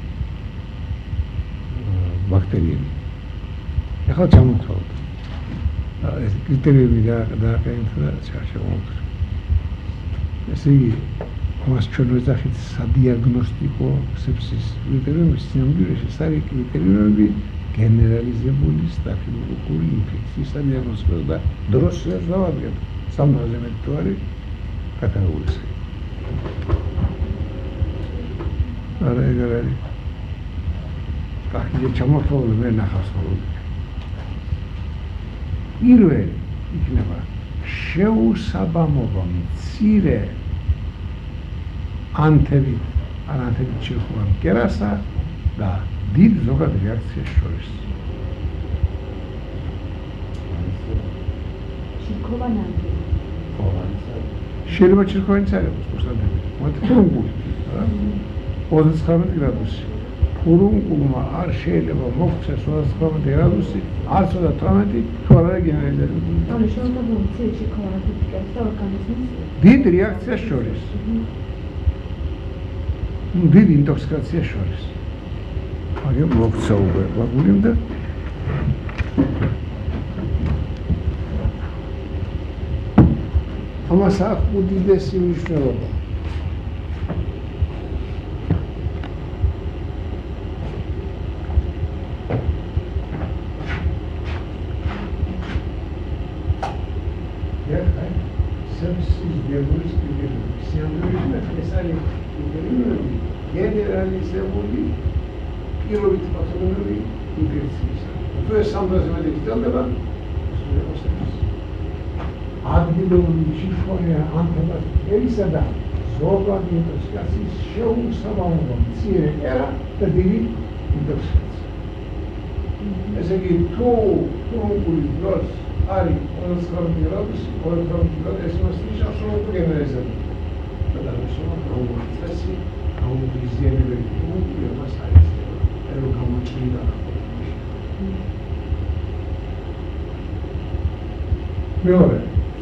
ბაქტერიები ახლა ჩამოთვალოთ ეს კრიტერიუმი დააყენეთ და ჩაშევოთ ესე იგი მას ჩვენ ვეძახით სადიაგნოსტიკო სეფსის კრიტერიუმის სინამდვილეში ეს არის კრიტერიუმები გენერალიზებული სტაფილოკოკკური ინფექციის სადიაგნოსტიკო და დროს ეს დავადგეთ სამაზე მეტი თუ არის კატეგორიის არა ეგ არ არის კახი ჩამოთვალე მე ნახავს ხოლმე პირველი იქნება შეუსაბამობა მცირე ანთებით ან ანთებით შეხვედრა კერასა და დიდ ზოგად რეაქციას შორის. ჩირქოვანანტი. შეიძლება ჩირქოვანი წაიღოს პოსტადები. მათ ფურუნკული, რა? ოცდათხმეტ გრადუსი. ფურუნკულმა არ შეიძლება მოხდეს ოცდათხმეტ გრადუსი, არც ოცდათვრამეტი, თუ არ არის გენერალიზებული. ანუ შეუძლია მცირე ჩირქოვანანტი კერას და ორგანიზმის დიდ რეაქციას შორის. ну დიდი ინტოქსიკაციას შორის. აგერ მოგცაუბრე ვაგულიმ და ამას აქვს უდიდესი მნიშვნელობა. სეფსის დიაგნოსტიკის სიამოვნებაა ეს არის გენერალიზებული პირველი პათოგენური ინფექცია. თუ ეს სამბაზე მეტი გრძელდება, ადგილობრივი ჩირქოვანი ანთებად ერისა და ზოგადი ინტოქსიკაციის შეუსაბამობა მცირე კერა და დიდი ინტოქსიკაცია. ესე იგი, თუ ფურუნკულის დროს არის ოცდათხმეტ გრადუსი, ოცდათხმეტ გრადუსი ეს მას ნიშნავს, რომ უკვე გენერალიზებული. და დამუშავება პროვოკაცია, აუდიზიებელი ფუნქცია მას არის. ero გამოჭრიდა. მეორე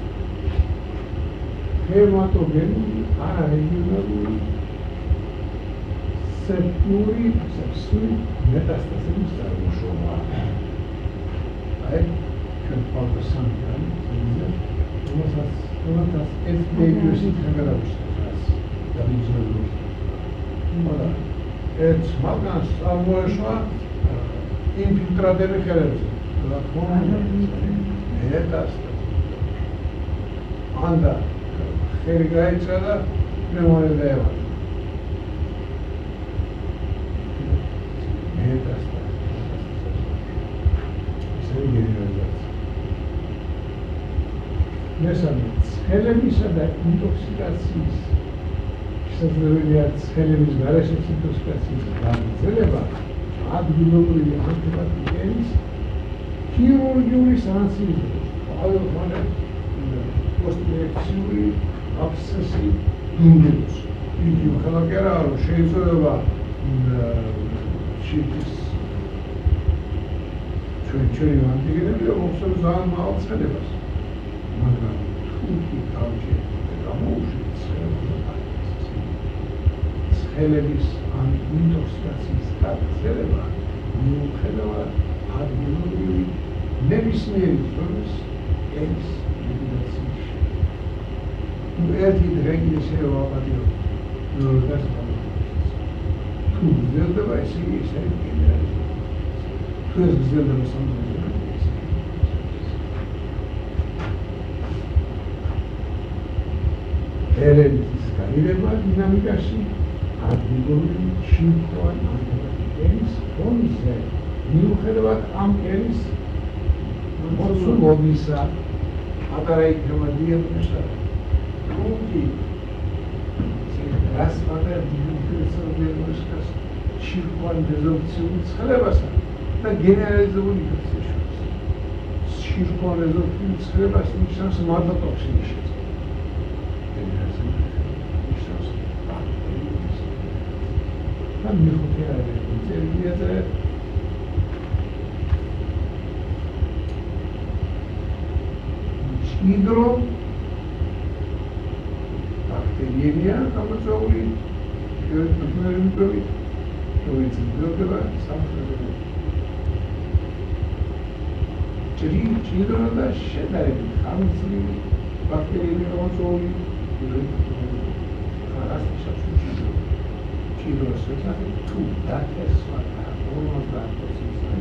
ჰემატოგენური არარეგიონალური სეპტური სეპსური მეტასტაზების წარმოშობა. აი, ჩვენ პავტო სამიანი, რომელსაც რომელსაც ეს დიაგნოზი treba დავუშვათ. დავიძრებოთ. მაგრამ ეს მაგას წარმოეშვა ინფილტრატები ხელებზე. რა თქმა უნდა, მეტასტაზი. ანდა ხელი გაიცა და მემორი დაევალა. მეტასტაზი. ესე გენერალიზაცია. მესამე, ელემისა და ინტოქსიკაციის შესაძლებელია ცხელების გარეშე სიტუაციის გაგრძელება ადგილობრივი ანტიბიოტიკის ქირურგიული სანქციები ყოველგვარი პოსტინფექციური აბსცესი ინდუს იგი ხალხერა შეიძლება შეთის ჩვენ ჩვენი ანტიგენები ოფსებს ძალიან მაღალ ცხელებას მაგრამ თუ კი თავში გამოუშვით ცხელების ან ინტოქსიკაციის გაგრძელება მიუხედავად ადგილობრივი ნებისმიერი ზონის ენის ლიკვიდაციის თუ ერთი დღე შეიძლება ვაპატიოთ ნორმას თუ გრძელდება ესე იგი ეს არის გენერალიზება თუ ეს გრძელდება სამწუხაროდ ერების გაირება დინამიკაში ადგილობრივი შიმშოვანი ანტიბიოტიკის ფონზე მიუხედავად ამ ერის მოცულობისა ატარა იქნება დიაგნოზა თუმცა რას მაგარ დიაგნოზას შიმშოვანი რეზოლუციური ცხლებასა და გენერალიზებული ინფექციის შიმშოვანი რეზოლუციური ცხლებას ნიშნავს მატოტოქსინის I'm not here. Hydro bacteria, como se oye, que es el primer microbio, lo que se que va, estamos Chiri, hydro da shedare, hamsi, bacteria, como se oye, que es el Chirosas tu dates what almost that was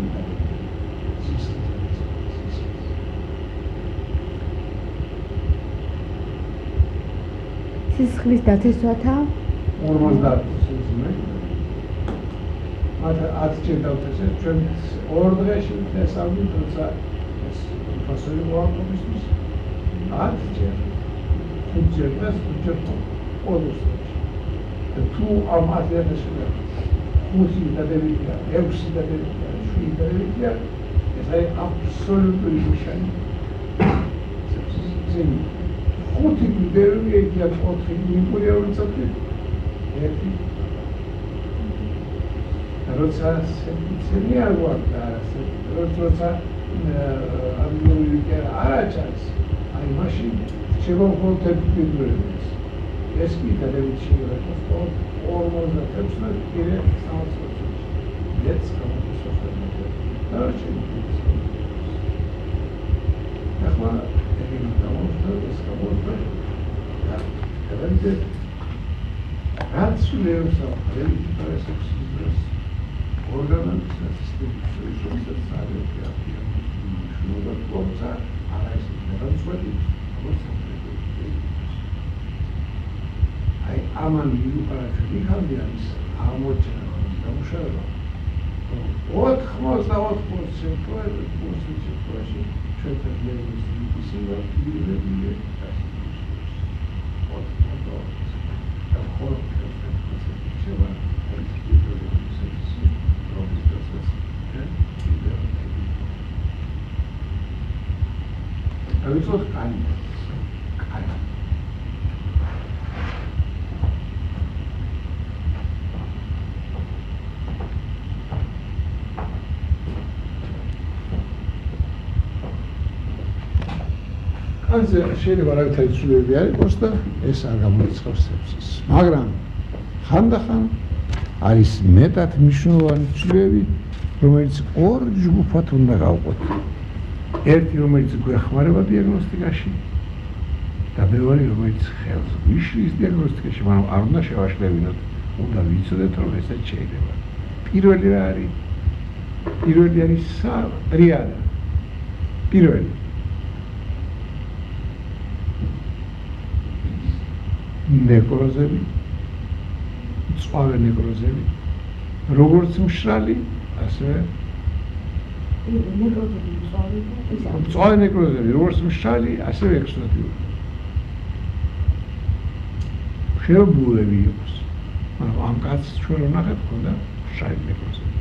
სისხლის დათესვათა ორმოცდაათ პროცენტი მაგრამ ათ ჯერ დავთესე ჩვენ ორ დღეში შესავდი თორსა ეს ფასოლი მოამბობისთვის ათ ჯერ ხუთ ჯერ და ხუთ ჯერ ყოველთვის თუ ამ აზიათაშია ხუთი დადებითია, ექვსი დადებითია, შვიდი დადებითია, ეს არის აბსოლუტური ნიშანი. ხუთი გვიდერული ეგია ოთხი იმპერიული წაფი. ერთი. როცა სერტიფიცირება არ გვაქვს, როცა ამბული არაჩას, აი მაშინ შემოგვყოლ თერაპიულებს. ეს კი გადავიჩი რა ორმოცდაათს კიდე სამოცდაათი. ეს გამოსასწორებელი. დარჩი. ახლა ეგრე გამოსწორდა ეს გამოსწორდა. გადავიდე. რაც შეიძლება საფრთხე პრესექსის ორგანოების სისტემის შესაძლებლობია. შეიძლება თუმცა არა ეს განსხვავებული აი ამან მიუყარაჩი ხალხის აღმოჩენა გამუშავება ოთხმოცდაოთხ პროცენტი პროცენტი შეფერდების ისინი პირველი და ხოლმე შევა ავიცოთ კანი კანი კანზე შეიძლება რაღაცა ცვლილებები არ იყოს და ეს არ გამოიცხავს სეფსის. მაგრამ ხანდახან არის მეტად მნიშვნელოვანი ცვლილებები, რომელიც ორ ჯგუფად უნდა გავყოთ. ერთი რომელიც გვეხმარება დიაგნოსტიკაში და მეორე რომელიც ხელს გვიშლის დიაგნოსტიკაში, მაგრამ არ უნდა შევაშლებინოთ, უნდა ვიცოდეთ რომ ესეც შეიძლება. პირველი რა არის? პირველი არის რიადა. პირველი ნეკროზები, მწვავე ნეკროზები, როგორც მშრალი, ასევე მწვავე ნეკროზები, როგორც მშრალი, ასევე ექსოდატიური. შეიძლება ბულები იყოს, მაგრამ ამ კაცს ჩვენ რომ ნახეთ, ქონდა შავი ნეკროზები.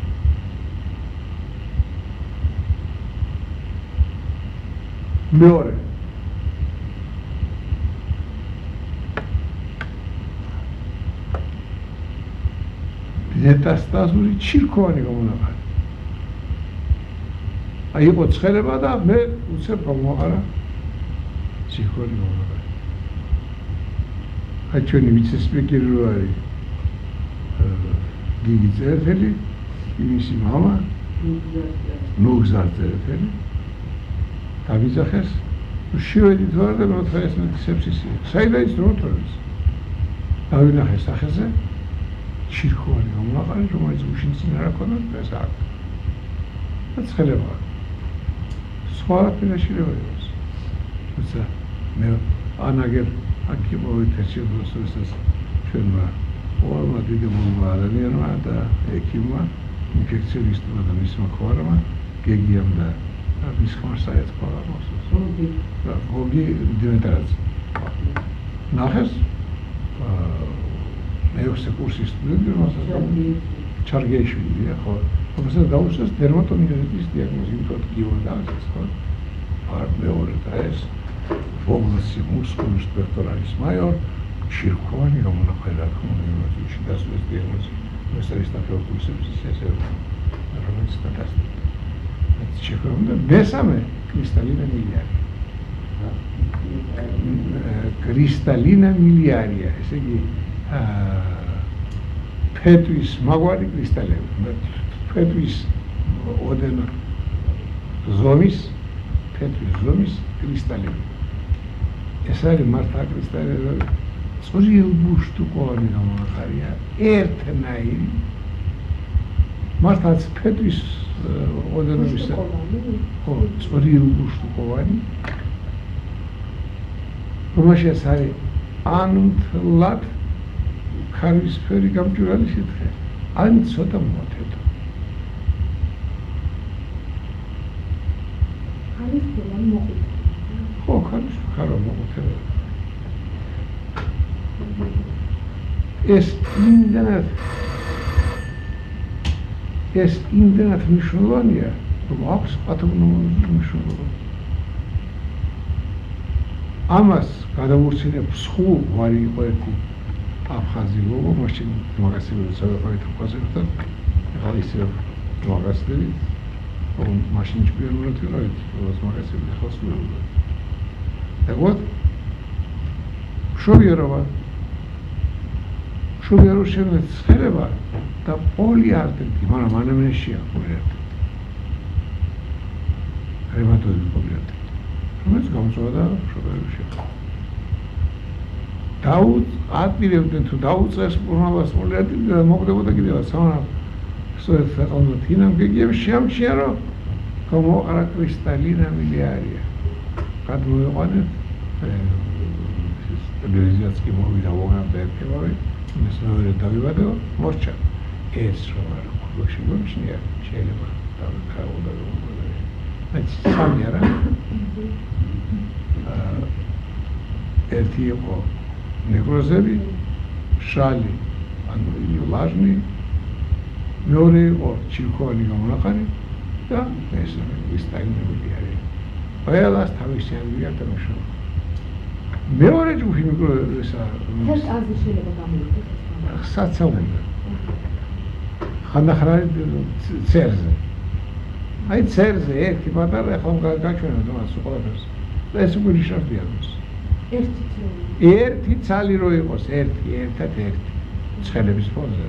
მეორე მეტასტაზური ჩირქოვანი გამონაყარი. აი იყო ცხელება და მე უცებ გამოაყარა ჩირქოვანი გამონაყარი. აი ჩვენი ვიცე-სპიკერი რო არის გიგი წერეთელი, მისი მამა ნუგზარ წერეთელი დავიძახეს, შევედით ვარ და მოთხოვეს მე სეფსისი. საიდან ის რომ მოთხოვეს? დავინახე სახეზე ჩირქოვანი გამონაყარი, რომელიც გუშინ წინ არ ჰქონდა, ეს აქ. და ცხელება. სხვა არაფერში არ იყოს. თუმცა მე ანაგერ აქ მოვიქცე პროცესს ჩვენმა ორმა დიდებულმა ადამიანმა და ექიმმა, ინფექციონისტმა და მისმა ხვარმა, გეგიამ და მის ხვარს აეწყო ამასოს. გოგი და გოგი დიმეტრაც. ნახეს მეექვსე კურსის სტუდენტი, რომელსაც ჩარგეიშვილი, ხო, რომელსაც დაუშვეს დერმატომიოზიტის დიაგნოზი, იმიტომ გიორ დააწყეს, ხო. არ მეორე და ეს области мускулus pectoralis major, ჩირქოვანი გამონაყარი რა თქმა უნდა იმაში დასვეს დიაგნოზი. ეს არის სტაფილოკოკუსების ესე რომელიც დადასტურდა. ეს ჩირქოვანი და მესამე კრისტალინა მილიარია. კრისტალინა მილიარია, ესე იგი ფეტვის მაგვარი კრისტალები, ფეტვის ოდენა ზომის, ფეტვის ზომის კრისტალები. ეს არის მართლა კრისტალები, წვრილბუშტუკოვანი გამონაყარია, ერთნაირი, მართლაც ფეტვის ოდენობის, ხო, წვრილბუშტუკოვანი, რომელშიც არის ანთლად ქარვისფერი გამჭვირვალე სითხე, ან ცოტა მოთეთრო. ქარვისფერი ან მოყვითე. ხო, ქარვისფერი, ქარო მოყვითე. ეს იმდენად ეს იმდენად მნიშვნელოვანია, რომ აქვს პათოგნომოლოგიური მნიშვნელობა. ამას გადავურჩინებ სულ ვარი იყო ერთი აფხაზი ლოგო, მაშინ მაგასიბრად საერთოდ ხაზებთან, ახლა ისე მაგასიბრად, რომ მაშინ ჭირმოთ ვიყავით, რომ მაგასიბრად ხალხს ვიყავით. ეგოთ შოვიერობა შოვიერო შემეც ცხელება და პოლიარტრიტი, მაგრამ ანამნეზია პოლიარტრიტი. რევმატოიდი პოლიარტრიტი. რომელიც გამწვავდა შოვიეროში. დაუც აპირებდნენ თუ დაუწეს პურნავას პოლიარტრიტი და მოხდებოდა კიდევაც სანამ სწორედ საყოველთაო თინამ გეგიებ შეამჩნია რომ გამოაყარა კრისტალინა მილიარია. გადმოიყვანეთ სტაბილიზაციაც კი მოვიდა ვოგანდა ერთებავე, ეს მეორე დავიბადო, მორჩა. ეს რომ არ ხუბში მომჩნია, შეიძლება დავიქაოდა რომ აი სამი არა. ერთი იყო ნეკროზები, შალი, ანუ ლაჟნი, მეორე იყო ჩირქოვანი გამონაყარი და ეს კრისტალინა მილიარია. ყველას თავისი ამბიატა მშობა. მეორე ჯგუფი მიკროსა ეს აზრი შეიძლება გამოიყენოს. საცაუნდა. ხანდახან ცერზე. აი ცერზე ერთი პატარა ახლა გაჩვენა თომას ყველაფერს. და ეს უკვე რიშარდია ის. ერთი ცალი. ერთი ცალი რო იყოს, ერთი, ერთად ერთი. ცხელების ფონზე.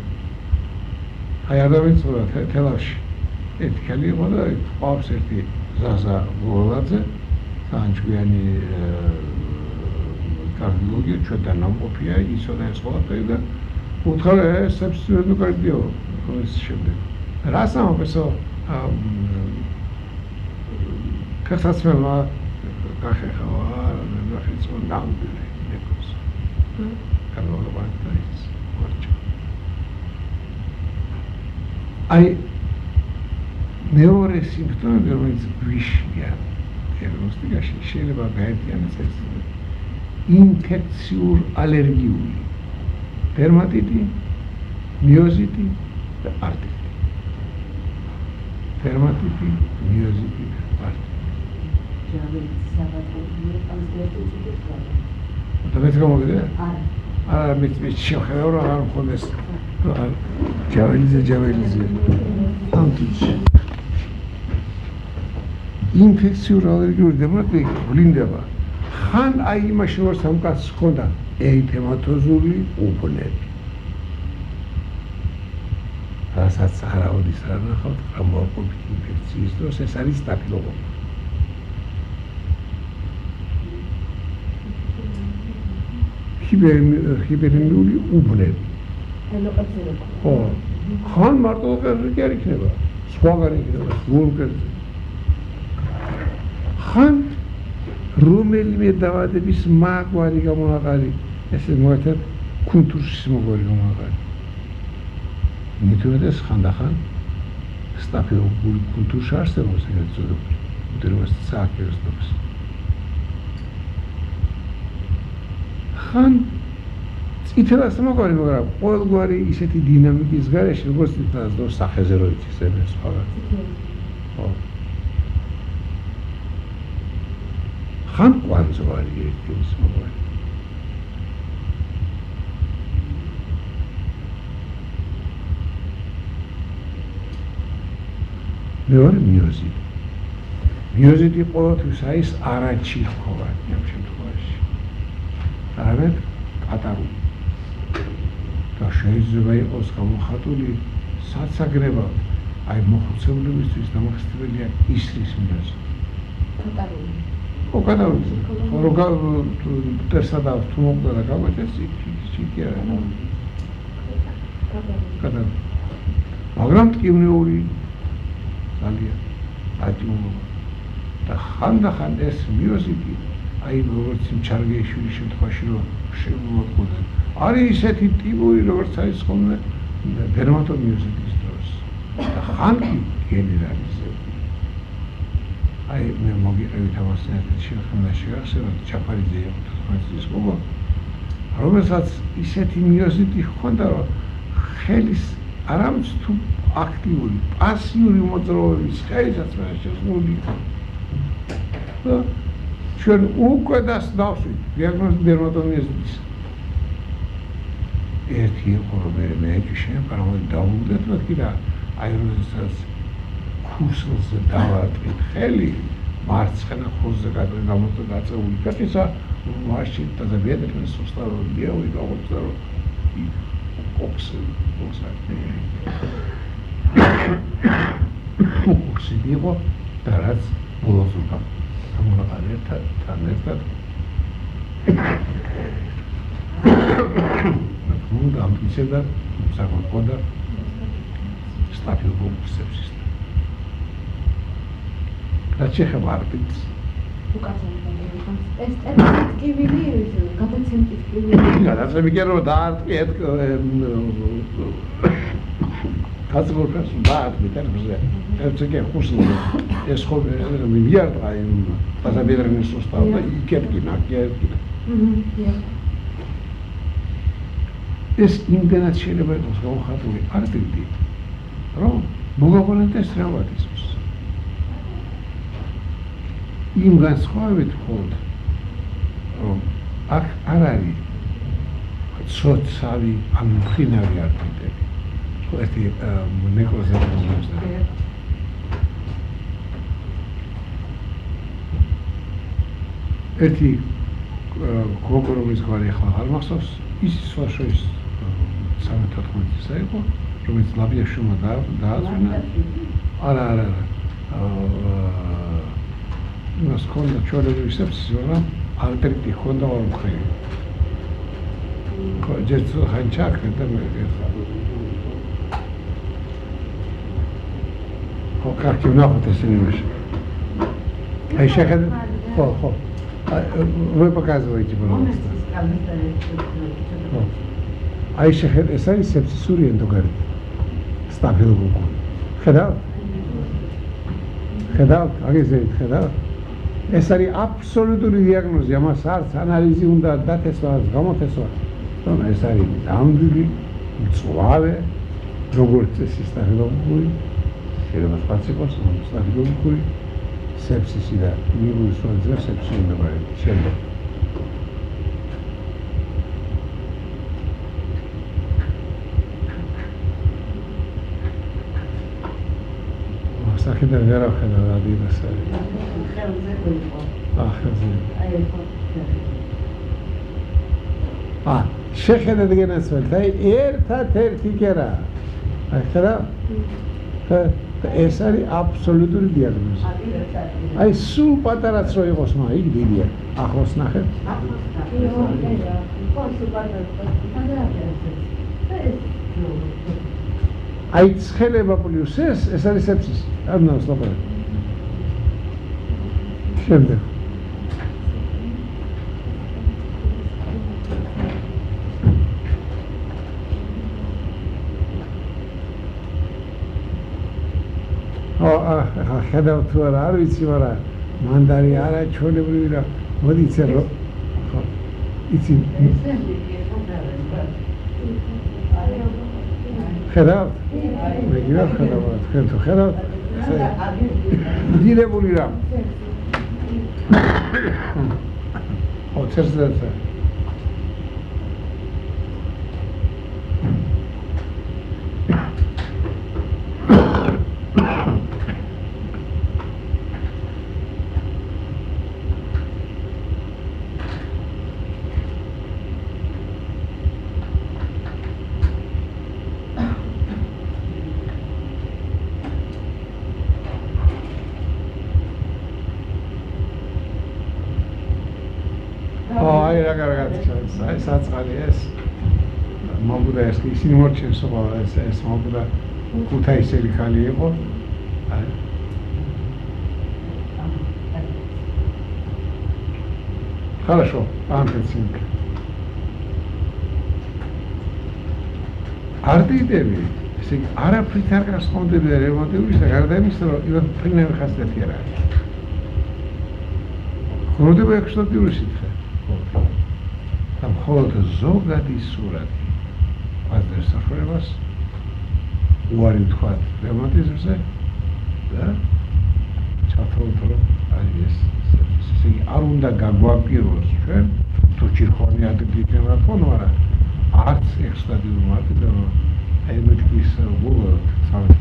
აი ადამიანს რა თელავში. ერთი ხელი იყო და ყავს ერთი ზაზა გოლაძე, თანჩგვიანი კარდიოლოგია ჩვენთან ნამყოფია, იცოდა ეს ყველაფერი და უთხარა ეს სეპსიზმი კარდიო ეს შემდეგ. რას ამბობსო ფეხსაცმელმა გახეხავა, ნახეცო ნამდვილი ნეკოს. კარდიოლოგია ის ვარჩა. აი მეორე სიმპტომები, რომელიც გვიშია დიაგნოსტიკაში შეიძლება გაერთიანდეს ეს ინფექციურ ალერგიული დერმატიტი, მიოზიტი და არტიტი. დერმატიტი, მიოზიტი და არტიტი. და მეც გამოვიდა? არა. არა, მეც მეც შეხედავ რა არ მქონდეს. ჯაველიზე, ჯაველიზე. ამტიჩი. ინფექციურ ალერგიული დერმატიტი ვლინდება. ხან აი იმაში რომ სამკაცს ჰქონდა ერითემატოზული უბნები. რასაც არაოდის არ ნახავთ გრამოვაკობით ინფექციის დროს ეს არის სტაფილოკოკი. ჰიბერინული უბნები. ხო, ხან მარტო ყერზე არ იქნება, სხვაგან იქნება, გულკერზე. ხან რომელიმე დაავადების მაგვარი გამოაყარი, ესე მოერთად კუნთუშის მოგვარი გამოაყარი. მithumedes ხანდახან სტაფილოკოკული კუნთუში არსებობს, ეგრეთ წოდებული. უტერმას სააკეროსტოპს. ხან წითელას მოგვარი, მაგრამ ყოველგვარი ისეთი დინამიკის გარეშე, როგორც წითელას დრო სახეზე რო იცის ეს სხვაგან. ხო. ხან კვანძოვარი ერთი ის მოგვარი. მეორე მიოზიტი. მიოზიტი ყოველთვის არის არაჩირქოვანი ამ შემთხვევაში. არამედ კატარული. და შეიძლება იყოს გამოხატული საცაგრებად, აი მოხუცებლებისთვის დამახსენებელია ისრის მიოზიტი. კატარული. ო კატარული. როგორ տեսადა თუ მოგდა და გამაჭეს იქ არა. კატარული. მაგრამ ტკივნეული ძალიან აჭმულობა და ხანდახან ეს მიოზიტი აი როგორც იმ ჩარგეიშვილის შემთხვევაში რომ შემოგვდა არის ისეთი ტიპური როგორც არის ხოლმე დერმატომიოზიტის დროს და ხან კი გენერალიზებული აი მე მოგიყევით ამას ერთ შეხვედრა შეახსენოთ ჩაფარიძე იყო თვითონ გოგო რომელსაც ისეთი მიოზიტი ჰქონდა რომ ხელის არამც თუ აქტიური, პასიური მოძრაობის ხელსაც ვერ შეგული. და ჩვენ უკვე დასდავსვით დიაგნოზი დერმატომიოზიტის. ერთი იყო რომ მე ეჭვშენ პარამოდი დაუგდეთ მეთქი და აი როდესაც ქუსლზე დავარტყით ხელი, მარცხენა ხუზე გამოწვა გაწეული კაცისა, მაშინ და ბედრენ სუსტარო დიავი გავუწერო. ოქსი, ოქსი. ოქსი იყო და რაც ბოლოს უკვე ამონაყარი ერთად თან ერთად ნუ დამტკიცებდა საკონტროლდა სტაფილოკოკუს სეპსისს. რაც შეეხება არტიტს ეს ტკივილი გადაცემის ტკივილი გადაცემი კი რომ დაარტყიეთ კაცგორკას დაარტყით ერბზე ერთზე ხუსლი ეს ხო მილიარდ აი პასაბედრენის სუსტავ და იქეთკინა იქეთკინა ეს იმდენად შეიძლება იყოს გამოხატული არტიტი რომ მოგაგონებდეს რავმატიზმს იმ განსხვავებით მხოლოდ რომ აქ არ არის ცოცავი ან მფრინავი არტიტები ერთი ნეკროზები მომწევს ერთი გოგო რომელიც გვარი ახლა არ მახსოვს ის საშოის სამი თოთხმეტისა იყო რომელიც ლაბიაშვილმა დააწვინა არა არა არა მას ჰქონდა ჩვეულებრივი სეპსისი მაგრამ არტიტი ჰქონდა ორ მხრივ ჯერ ხან ჩაქრდა მე ხო კარგი ვნახოთ ეს იმაში აი შეხედეთ ხო ხო вы показываете пожалуйста აი შეხედეთ ეს არის სეპსისური ენდოკარდიტი სტაფილოკოკული ხედავთ ხედავთ აგეზეთ ხედავთ ეს არის აბსოლუტური დიაგნოზი, ამას არც ანალიზი უნდა დათესვა, გამოთესვა. რომ ეს არის ნამდვილი მწვავე, როგორც წესი სტაფილოკოკკური, შეიძლება სხვაც იყოს, სტაფილოკოკკური, სეფსისი და ვირუსის ვაძა სეფსი უნდა გაიგოს. შემდეგ. სახედა ვერ ახედა რადიოს არის. ხელზე გვიყო. აა ხელზე. აი ხო. აა შეხედეთ გენაცვალეთ, აი ერთად-ერთი კერა. აი ხარა? ეს არის აბსოლუტური დიაგნოზი. აი სულ პატარაც რო იყოს, მაგრამ იქ დიდია. ახლოს ნახეთ. ახლოს ნახეთ. ხო, სულ პატარა. აი ცხელება პლუს ეს, ეს არის სეფსისი. არ ნავს ლაპარაკი. შემდეგ. ახლა ხედავ თუ არა, არ ვიცი, მაგრამ მანდარი არა ჩვეულებრივი რა. მოდი იცი რომ ხო. იცი. ხედავ? მე გიარ ხედავ, თქვენ თუ ხედავთ? დილებული რა. ოთერზე და აი საწყალი ეს მოგდა ეს ისინი მორჩენს ხო ეს ეს მოგდა ქუთაისელი ხალი იყო აი хорошо ანტენსინგ არტიდები ესე არაფრით არ გასხონდება რემონტის და გარდა იმისა რომ ივა ფრინავი ხასიათი არ არის ხონდება ექსპლოდიური სითხე მხოლოდ ზოგადი სურათი აზრს ახერებას უარი ვთქვათ რევმატიზმზე და ჩათვალოთ რომ არის ეს ესე არ უნდა გაგვაპიროს ჩვენ თუ ჭირხონი ადგილდება თქო მაგრამ არც ექსპლოდიური მარტივ აი მეთქის გულო